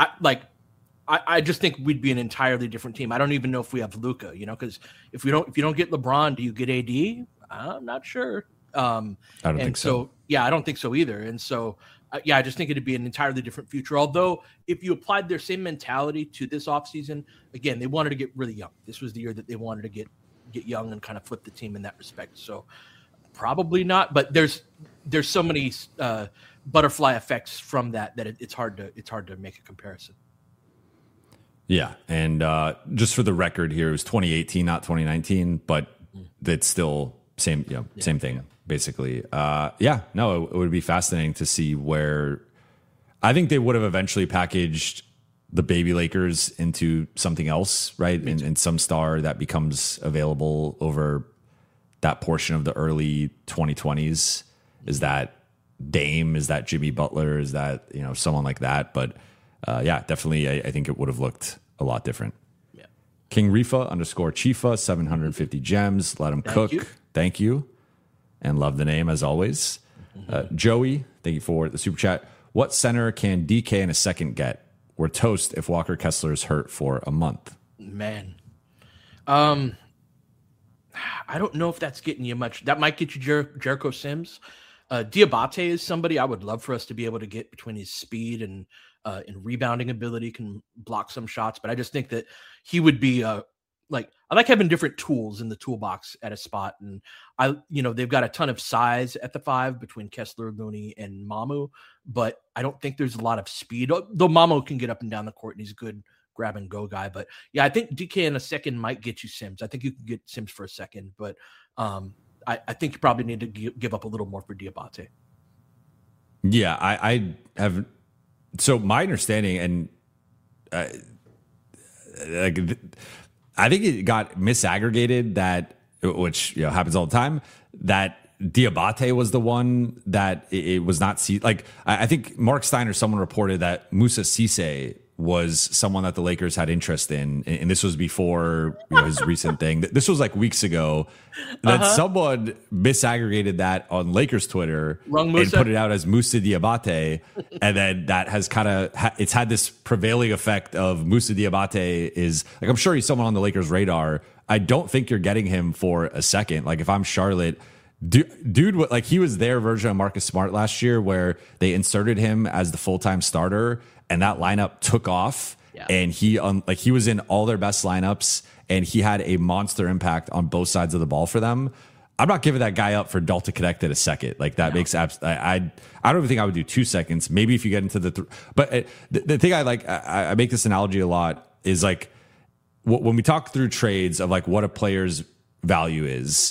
I just think we'd be an entirely different team. I don't even know if we have Luka, because if you don't get LeBron, do you get AD? I'm not sure. I don't think so. Yeah, I don't think so either. And so, I just think it'd be an entirely different future. Although, if you applied their same mentality to this offseason, again, they wanted to get really young. This was the year that they wanted to get young and kind of flip the team in that respect. So, probably not. But there's so many butterfly effects from that it's hard to make a comparison. Yeah, and just for the record here, it was 2018, not 2019, but it's still same thing. Basically. It would be fascinating to see where I think they would have eventually packaged the baby Lakers into something else, right? And some star that becomes available over that portion of the early 2020s. Is that Dame? Is that Jimmy Butler? Is that, someone like that? But definitely I think it would have looked a lot different. Yeah. King Rifa _Chifa, 750 gems. Let him cook. Thank you. And love the name as always. Joey, thank you for the super chat. What center can DK in a second get? We're toast if Walker Kessler is hurt for a month. Man. I don't know if that's getting you much. That might get you Jericho Sims. Diabate is somebody I would love for us to be able to get between his speed and rebounding ability, can block some shots. But I just think that he would be I like having different tools in the toolbox at a spot. And they've got a ton of size at the 5 between Kessler, Looney, and Mamu, but I don't think there's a lot of speed. Though Mamu can get up and down the court and he's a good grab and go guy. But yeah, I think DK in a second might get you Sims. I think you can get Sims for a second, but I think you probably need to give up a little more for Diabate. Yeah, I have. So my understanding, and I think it got misaggregated which happens all the time, that Diabate was the one that it was not. I think Mark Steiner, someone reported that Moussa Cisse was someone that the Lakers had interest in, and this was before his recent thing. This was like weeks ago. That someone misaggregated that on Lakers Twitter and put it out as Moussa Diabate, and then that has kind of it's had this prevailing effect of Moussa Diabate is like, I'm sure he's someone on the Lakers' radar. I don't think you're getting him for a second. Like if I'm Charlotte. Dude, like he was their version of Marcus Smart last year, where they inserted him as the full-time starter, and that lineup took off. Yeah. And he was in all their best lineups, and he had a monster impact on both sides of the ball for them. I'm not giving that guy up for Dalton Connected a second. Like that makes I don't even think I would do 2 seconds. Maybe if you get into but the thing I make this analogy a lot is like when we talk through trades of like what a player's value is.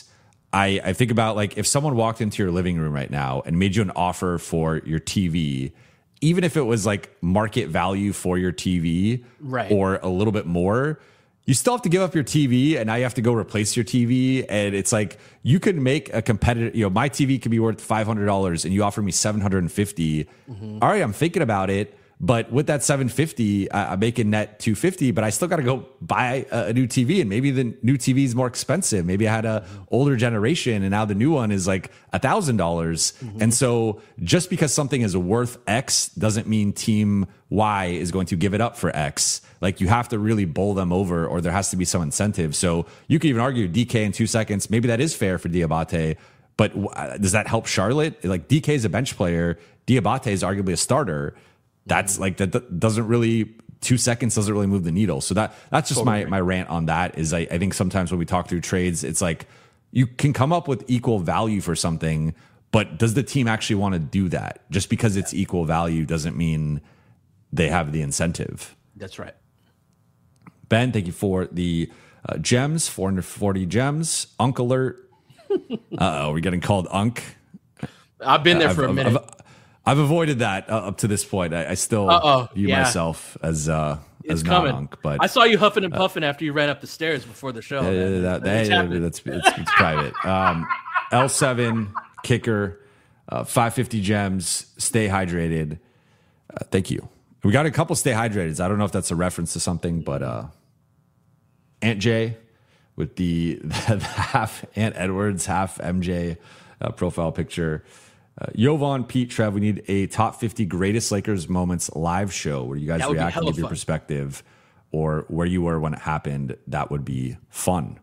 I think about like if someone walked into your living room right now and made you an offer for your TV, even if it was like market value for your TV, right, or a little bit more, you still have to give up your TV, and now you have to go replace your TV. And it's like you could make a competitive, my TV could be worth $500 and you offer me $750. Mm-hmm. All right, I'm thinking about it. But with that $750, I'm making net $250, but I still got to go buy a new TV, and maybe the new TV is more expensive. Maybe I had a older generation, and now the new one is like $1,000. Mm-hmm. And so just because something is worth X doesn't mean team Y is going to give it up for X. Like you have to really bowl them over, or there has to be some incentive. So you could even argue DK in 2 seconds. Maybe that is fair for Diabate, but does that help Charlotte? Like DK is a bench player. Diabate is arguably a starter. That's like that doesn't really 2 seconds doesn't really move the needle. So that's just my rant on that is I think sometimes when we talk through trades, it's like you can come up with equal value for something, but does the team actually want to do that? Just because it's equal value doesn't mean they have the incentive. That's right. Ben, thank you for the Gems, 440 gems. Unk alert. We're getting called Unk. I've been there for a minute. I've avoided that up to this point. I still view myself as it's not coming. Unk, but I saw you huffing and puffing after you ran up the stairs before the show. It's private. L7 kicker, 550 gems. Stay hydrated. Thank you. We got a couple stay hydrated. I don't know if that's a reference to something, but Aunt J with the half Ant Edwards, half MJ profile picture. Jovan, Pete, Trev, we need a top 50 greatest Lakers moments live show where you guys react and give your perspective or where you were when it happened. That would be fun.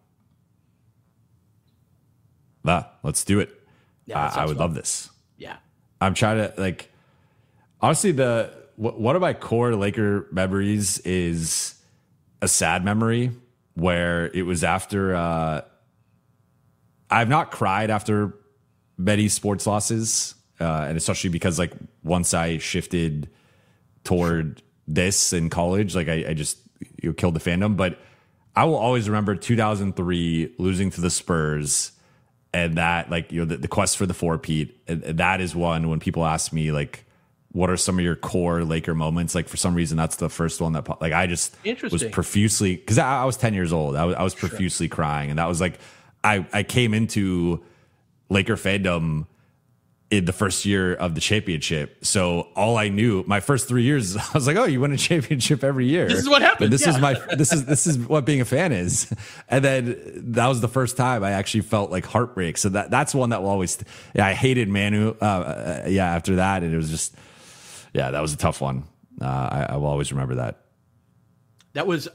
Let's do it. Yeah, I would love this. Yeah. I'm trying to honestly, one of my core Laker memories is a sad memory where it was after, I've not cried after many sports losses, and especially because once I shifted toward this in college, I just killed the fandom. But I will always remember 2003 losing to the Spurs, and that the quest for the four-peat. And that is one when people ask me what are some of your core Laker moments? For some reason, that's the first one that I just was profusely, because I was 10 years old. I was profusely crying, and that was I came into Laker fandom in the first year of the championship. So all I knew, my first 3 years, I was oh, you win a championship every year. This is what happens. This is what being a fan is. And then that was the first time I actually felt heartbreak. So that's one that will always, I hated Manu. After that, and it was just, that was a tough one. I will always remember that. That was,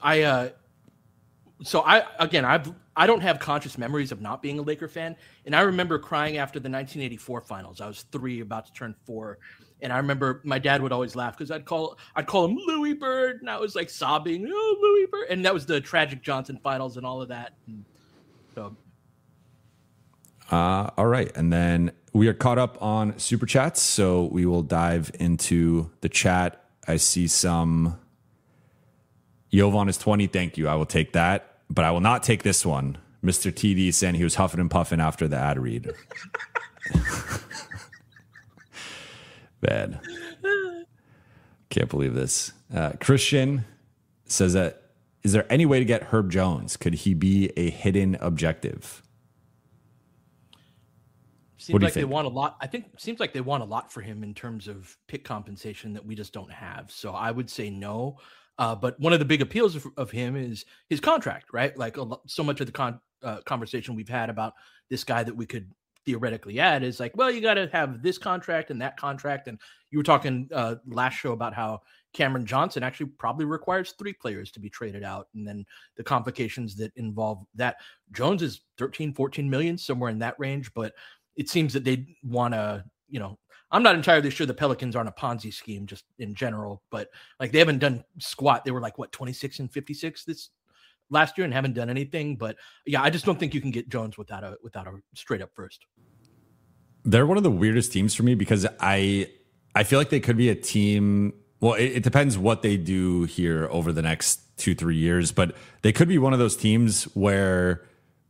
I don't have conscious memories of not being a Laker fan. And I remember crying after the 1984 finals. I was 3, about to turn 4. And I remember my dad would always laugh because I'd call him Louis Bird. And I was sobbing, oh, Louis Bird. And that was the tragic Johnson finals and all of that. And so. All right. And then we are caught up on Super Chats. So we will dive into the chat. I see some. Jovan is 20. Thank you. I will take that. But I will not take this one. Mr. TD saying he was huffing and puffing after the ad read. Bad. Can't believe this. Christian says that, is there any way to get Herb Jones? Could he be a hidden objective? Seems like they want a lot. Seems like they want a lot for him in terms of pick compensation that we just don't have. So I would say no. But one of the big appeals of him is his contract, right? So much of the conversation we've had about this guy that we could theoretically add is well, you got to have this contract and that contract. And you were talking last show about how Cameron Johnson actually probably requires 3 players to be traded out. And then the complications that involve that. Jones is 13, 14 million, somewhere in that range. But it seems that they want to, I'm not entirely sure the Pelicans aren't a Ponzi scheme just in general, but they haven't done squat. They were 26 and 56 this last year and haven't done anything. But yeah, I just don't think you can get Jones without a straight up first. They're one of the weirdest teams for me because I feel like they could be a team. Well, it depends what they do here over the next 2-3 years, but they could be one of those teams where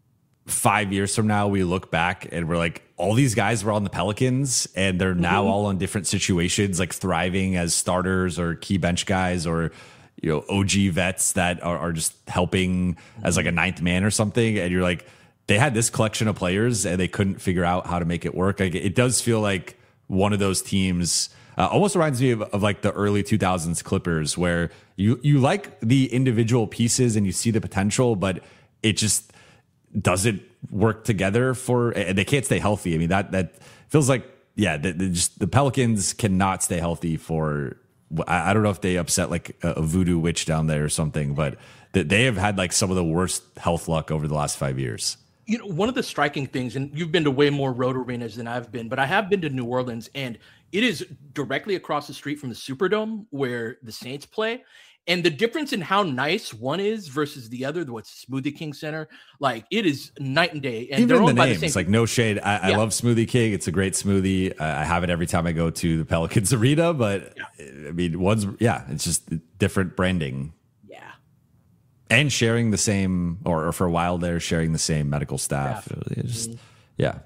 5 years from now, we look back and we're all these guys were on the Pelicans and they're now all in different situations, thriving as starters or key bench guys or, OG vets that are just helping as a ninth man or something. And you're they had this collection of players and they couldn't figure out how to make it work. It does feel like one of those teams, almost reminds me of the early 2000s Clippers where you like the individual pieces and you see the potential, but it just doesn't work together and they can't stay healthy. I mean, that feels the Pelicans cannot stay healthy for, I don't know if they upset a voodoo witch down there or something, but they have had some of the worst health luck over the last 5 years. One of the striking things, and you've been to way more road arenas than I've been, but I have been to New Orleans and it is directly across the street from the Superdome where the Saints play. And the difference in how nice one is versus the other, what's Smoothie King Center, it is night and day. And even they're the owned by names, the same. No shade. I love Smoothie King. It's a great smoothie. I have it every time I go to the Pelicans arena. But I mean, it's just different branding. Yeah. And sharing the same, or for a while there, sharing the same medical staff. Yeah.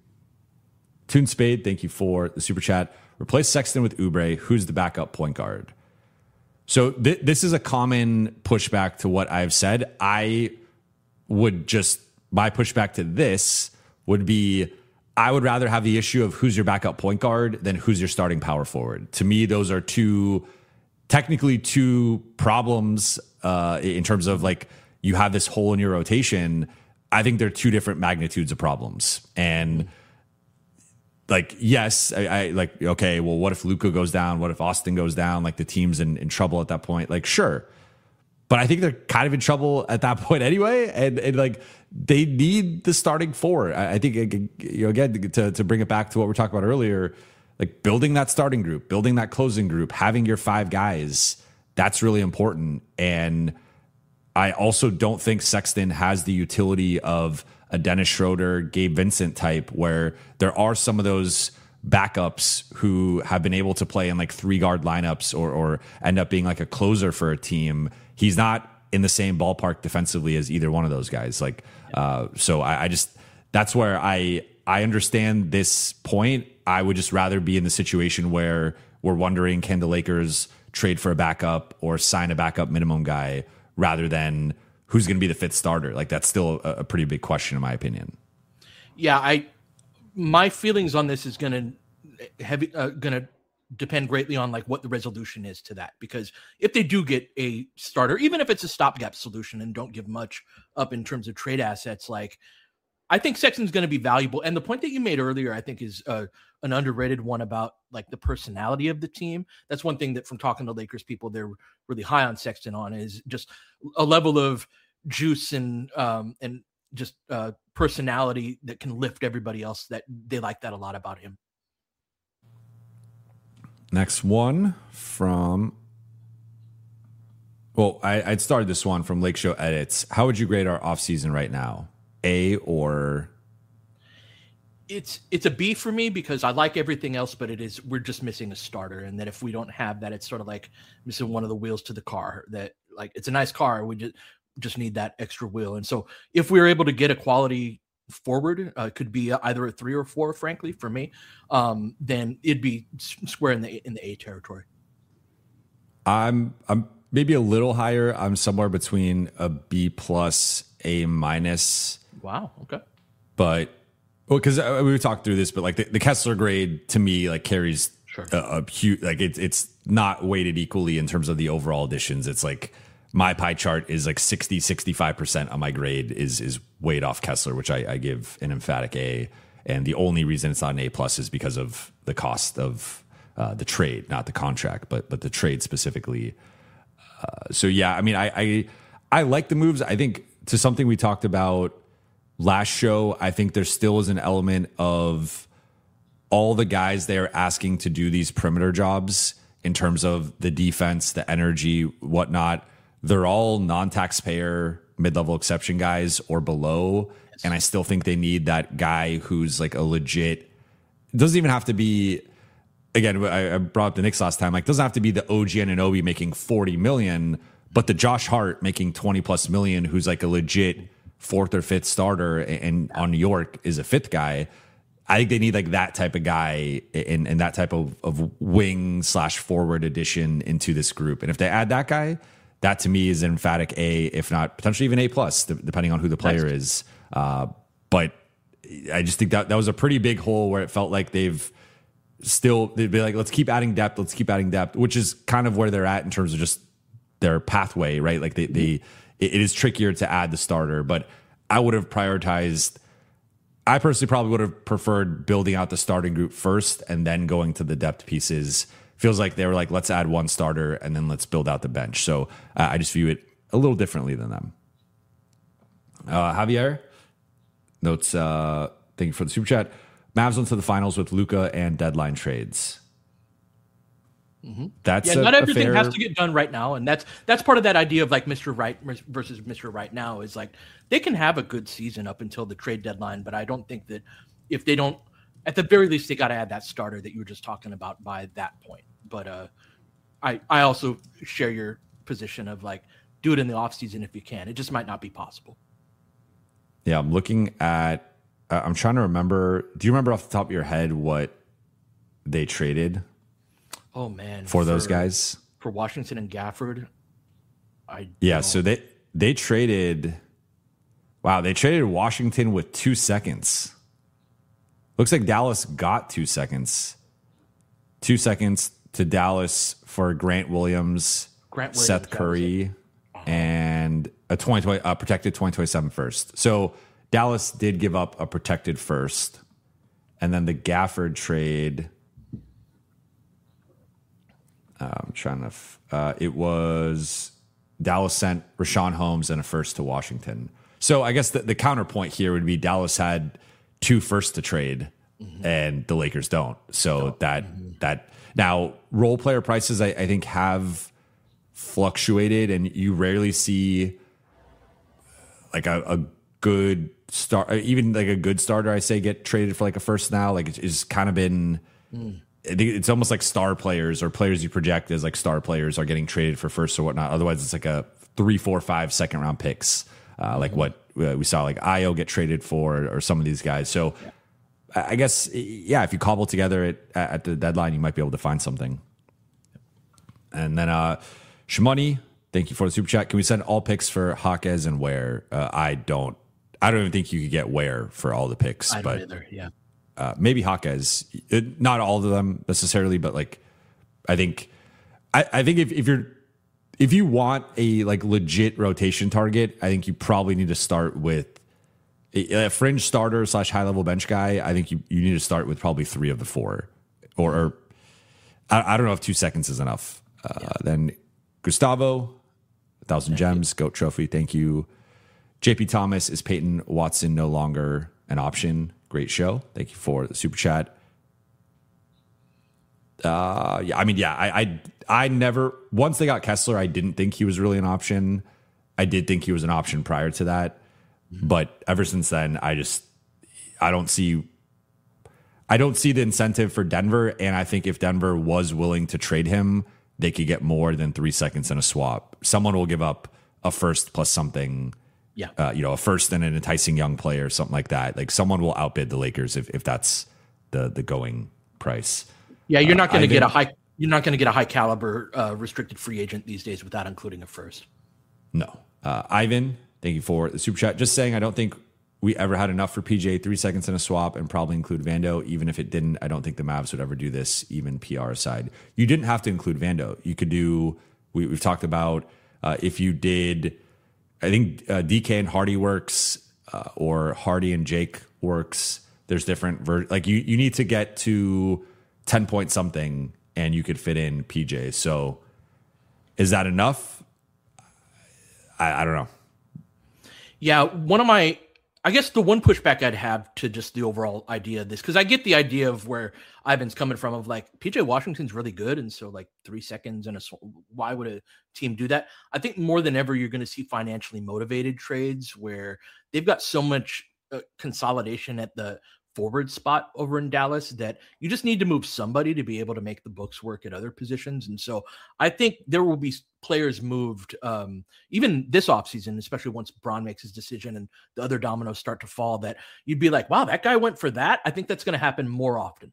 Toon Spade, thank you for the super chat. Replace Sexton with Oubre. Who's the backup point guard? So this is a common pushback to what I've said. My pushback to this would be, I would rather have the issue of who's your backup point guard than who's your starting power forward. To me, those are technically two problems in terms of like you have this hole in your rotation. I think they're two different magnitudes of problems. And like, yes, I like, okay, well, what if Luka goes down? What if Austin goes down? Like the team's in trouble at that point. Like, sure. But I think they're kind of in trouble at that point anyway. And like they need the starting four. I think, again, to bring it back to what we are talking about earlier, like building that starting group, building that closing group, having your 5 guys, that's really important. And I also don't think Sexton has the utility of a Dennis Schroeder, Gabe Vincent type, where there are some of those backups who have been able to play in like 3-guard lineups or end up being like a closer for a team. He's not in the same ballpark defensively as either one of those guys. Like, so I just, that's where I understand this point. I would just rather be in the situation where we're wondering, can the Lakers trade for a backup or sign a backup minimum guy rather than who's going to be the 5th starter? Like that's still a pretty big question in my opinion. Yeah, my feelings on this is going to depend greatly on like what the resolution is to that, because if they do get a starter, even if it's a stopgap solution and don't give much up in terms of trade assets, like I think Sexton's going to be valuable. And the point that you made earlier, I think is an underrated one about like the personality of the team. That's one thing that from talking to Lakers people, they're really high on Sexton on, is just a level of juice and just personality that can lift everybody else. That they like that a lot about him. Next one from, well, I'd started this one from Lake Show Edits. How would you grade our offseason right now? A or? It's a B for me because I like everything else, but we're just missing a starter. And that if we don't have that, it's sort of like missing one of the wheels to the car. That like, it's a nice car. We just need that extra wheel. And so if we were able to get a quality forward, could be either a 3 or 4, frankly, for me, then it'd be square in the A territory. I'm maybe a little higher. I'm somewhere between a B+, A-. Wow. Okay. But because we talked through this, but like the Kessler grade to me like carries a huge, like it's not weighted equally in terms of the overall additions. It's like my pie chart is like 65% on my grade is weighed off Kessler, which I give an emphatic A. And the only reason it's not an A+ is because of the cost of the trade, not the contract, but the trade specifically. So yeah, I mean, I like the moves. I think to something we talked about last show, I think there still is an element of all the guys they're asking to do these perimeter jobs in terms of the defense, the energy, whatnot. They're all non-taxpayer mid-level exception guys or below. Yes. And I still think they need that guy who's like a legit, it doesn't even have to be, again, I brought up the Knicks last time, like doesn't have to be the OG Anunoby making $40 million, but the Josh Hart making $20+ million, who's like a legit 4th or 5th starter and on New York is a 5th guy. I think they need like that type of guy and that type of wing/forward addition into this group. And if they add that guy, that to me is an emphatic A, if not potentially even A+, depending on who the player is. But I just think that was a pretty big hole where it felt like they'd be like, let's keep adding depth, which is kind of where they're at in terms of just their pathway, right? Like it is trickier to add the starter, but I would have prioritized, I personally probably would have preferred building out the starting group first and then going to the depth pieces. Feels like they were like, let's add one starter and then let's build out the bench. So I just view it a little differently than them. Javier notes, thank you for the super chat. Mavs went to the finals with Luka and deadline trades. Mm-hmm. Not everything has to get done right now, and that's part of that idea of like Mr. Right versus Mr. Right now is like they can have a good season up until the trade deadline, but I don't think that if they don't, at the very least, they got to add that starter that you were just talking about by that point. But I also share your position of like, do it in the offseason if you can. It just might not be possible. Yeah, I'm looking at. I'm trying to remember. Do you remember off the top of your head what they traded? Oh man, for those guys, for Washington and Gafford. So they traded. Wow, they traded Washington with 2 seconds. Looks like Dallas got 2 seconds. 2 seconds to Dallas for Grant Williams, Seth Curry, and a 2020 protected 2027 first. So Dallas did give up a protected first, and then the Gafford trade. I'm trying to. It was Dallas sent Rashawn Holmes and a first to Washington. So I guess the counterpoint here would be Dallas had 2 firsts to trade, and the Lakers don't. So that now role player prices I think have fluctuated, and you rarely see like a good start, even like a good starter. I say get traded for like a first now. Like it's kind of been. It's almost like star players or players you project as like star players are getting traded for first or whatnot. Otherwise, it's like a 3, 4, 5 second round picks, like what we saw like Io get traded for or some of these guys. So I guess, if you cobble together it at the deadline, you might be able to find something. And then Shmoney, thank you for the super chat. Can we send all picks for Hawkes and Ware? I don't even think you could get Ware for all the picks. I don't either. Yeah. Maybe Hawkes, not all of them necessarily, but like I think if you want a like legit rotation target, I think you probably need to start with a fringe starter / high level bench guy. I think you need to start with probably 3 of the 4, or I don't know if 2 seconds is enough. Then Gustavo, 1,000 gems, GOAT trophy. Thank you. JP Thomas, is Peyton Watson no longer an option? Great show. Thank you for the super chat. I never, once they got Kessler, I didn't think he was really an option. I did think he was an option prior to that. But ever since then, I don't see the incentive for Denver. And I think if Denver was willing to trade him, they could get more than 3 seconds in a swap. Someone will give up a first plus something. Yeah, a first and an enticing young player, or something like that. Like someone will outbid the Lakers if that's the going price. Yeah, you're not going to get a high. You're not going to get a high caliber restricted free agent these days without including a first. No, Ivan, thank you for the super chat. Just saying, I don't think we ever had enough for PJ. 3 seconds in a swap, and probably include Vando. Even if it didn't, I don't think the Mavs would ever do this. Even PR aside, you didn't have to include Vando. You could do. We've talked about if you did. I think DK and Hardy works, or Hardy and Jake works. There's different like you need to get to 10 point something, and you could fit in PJ. So is that enough? I don't know. Yeah, I guess the one pushback I'd have to just the overall idea of this, because I get the idea of where Ivan's coming from of like PJ Washington's really good. And so like 3 seconds and why would a team do that? I think more than ever, you're going to see financially motivated trades where they've got so much consolidation at the forward spot over in Dallas that you just need to move somebody to be able to make the books work at other positions. And so I think there will be players moved even this offseason, especially once Bron makes his decision and the other dominoes start to fall, that you'd be like, wow, that guy went for that. I think that's going to happen more often.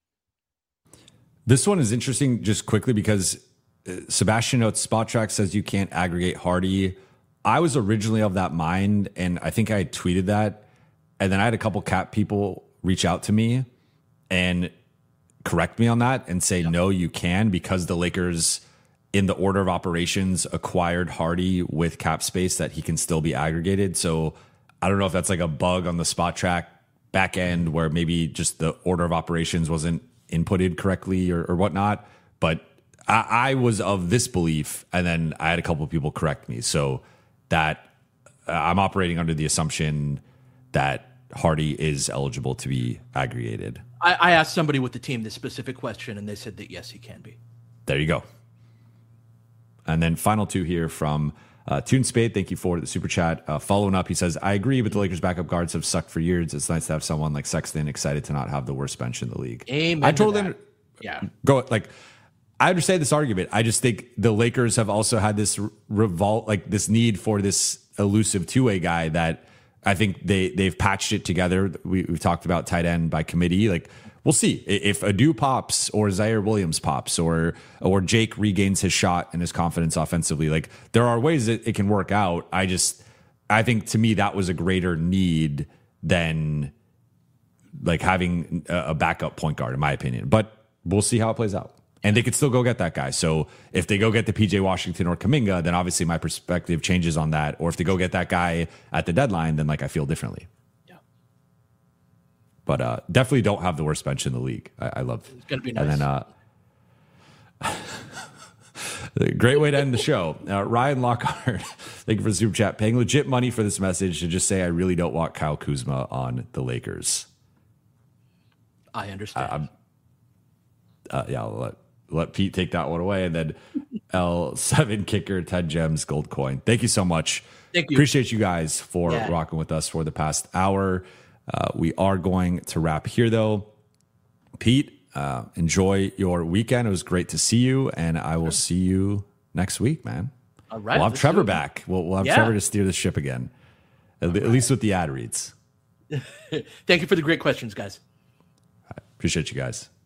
This one is interesting just quickly because Sebastian notes Spot Track says you can't aggregate Hardy. I was originally of that mind, and I think I tweeted that. And then I had a couple Cap people reach out to me and correct me on that and say, no, you can, because the Lakers in the order of operations acquired Hardy with cap space that he can still be aggregated. So I don't know if that's like a bug on the Spot Track back end where maybe just the order of operations wasn't inputted correctly or whatnot. But I was of this belief, and then I had a couple of people correct me. So that I'm operating under the assumption that Hardy is eligible to be aggregated. I asked somebody with the team this specific question, and they said that yes, he can be. There you go. And then final two here from Toon Spade. Thank you for the super chat. Following up, he says, I agree, but the Lakers' backup guards have sucked for years. It's nice to have someone like Sexton excited to not have the worst bench in the league. Amen. I totally yeah. Go like I understand this argument. I just think the Lakers have also had this revolt, like this need for this elusive two-way guy that I think they've patched it together. We've talked about tight end by committee. Like, we'll see if Adu pops or Zaire Williams pops or Jake regains his shot and his confidence offensively. Like, there are ways that it can work out. I think to me that was a greater need than like having a backup point guard, in my opinion. But we'll see how it plays out. And they could still go get that guy. So if they go get the PJ Washington or Kuminga, then obviously my perspective changes on that. Or if they go get that guy at the deadline, then like I feel differently. Yeah. But definitely don't have the worst bench in the league. I love. It's gonna be nice. And then great way to end the show. Ryan Lockhart, thank you for the super chat. Paying legit money for this message to just say I really don't want Kyle Kuzma on the Lakers. I understand. Yeah, I'll let Pete take that one away. And then L7 kicker, 10 gems, gold coin. Thank you so much. Thank you. Appreciate you guys for rocking with us for the past hour. We are going to wrap here, though. Pete, enjoy your weekend. It was great to see you, and I will see you next week, man. All right. We'll have Trevor back. We'll have Trevor to steer the ship again, at least with the ad reads. Thank you for the great questions, guys. Appreciate you guys.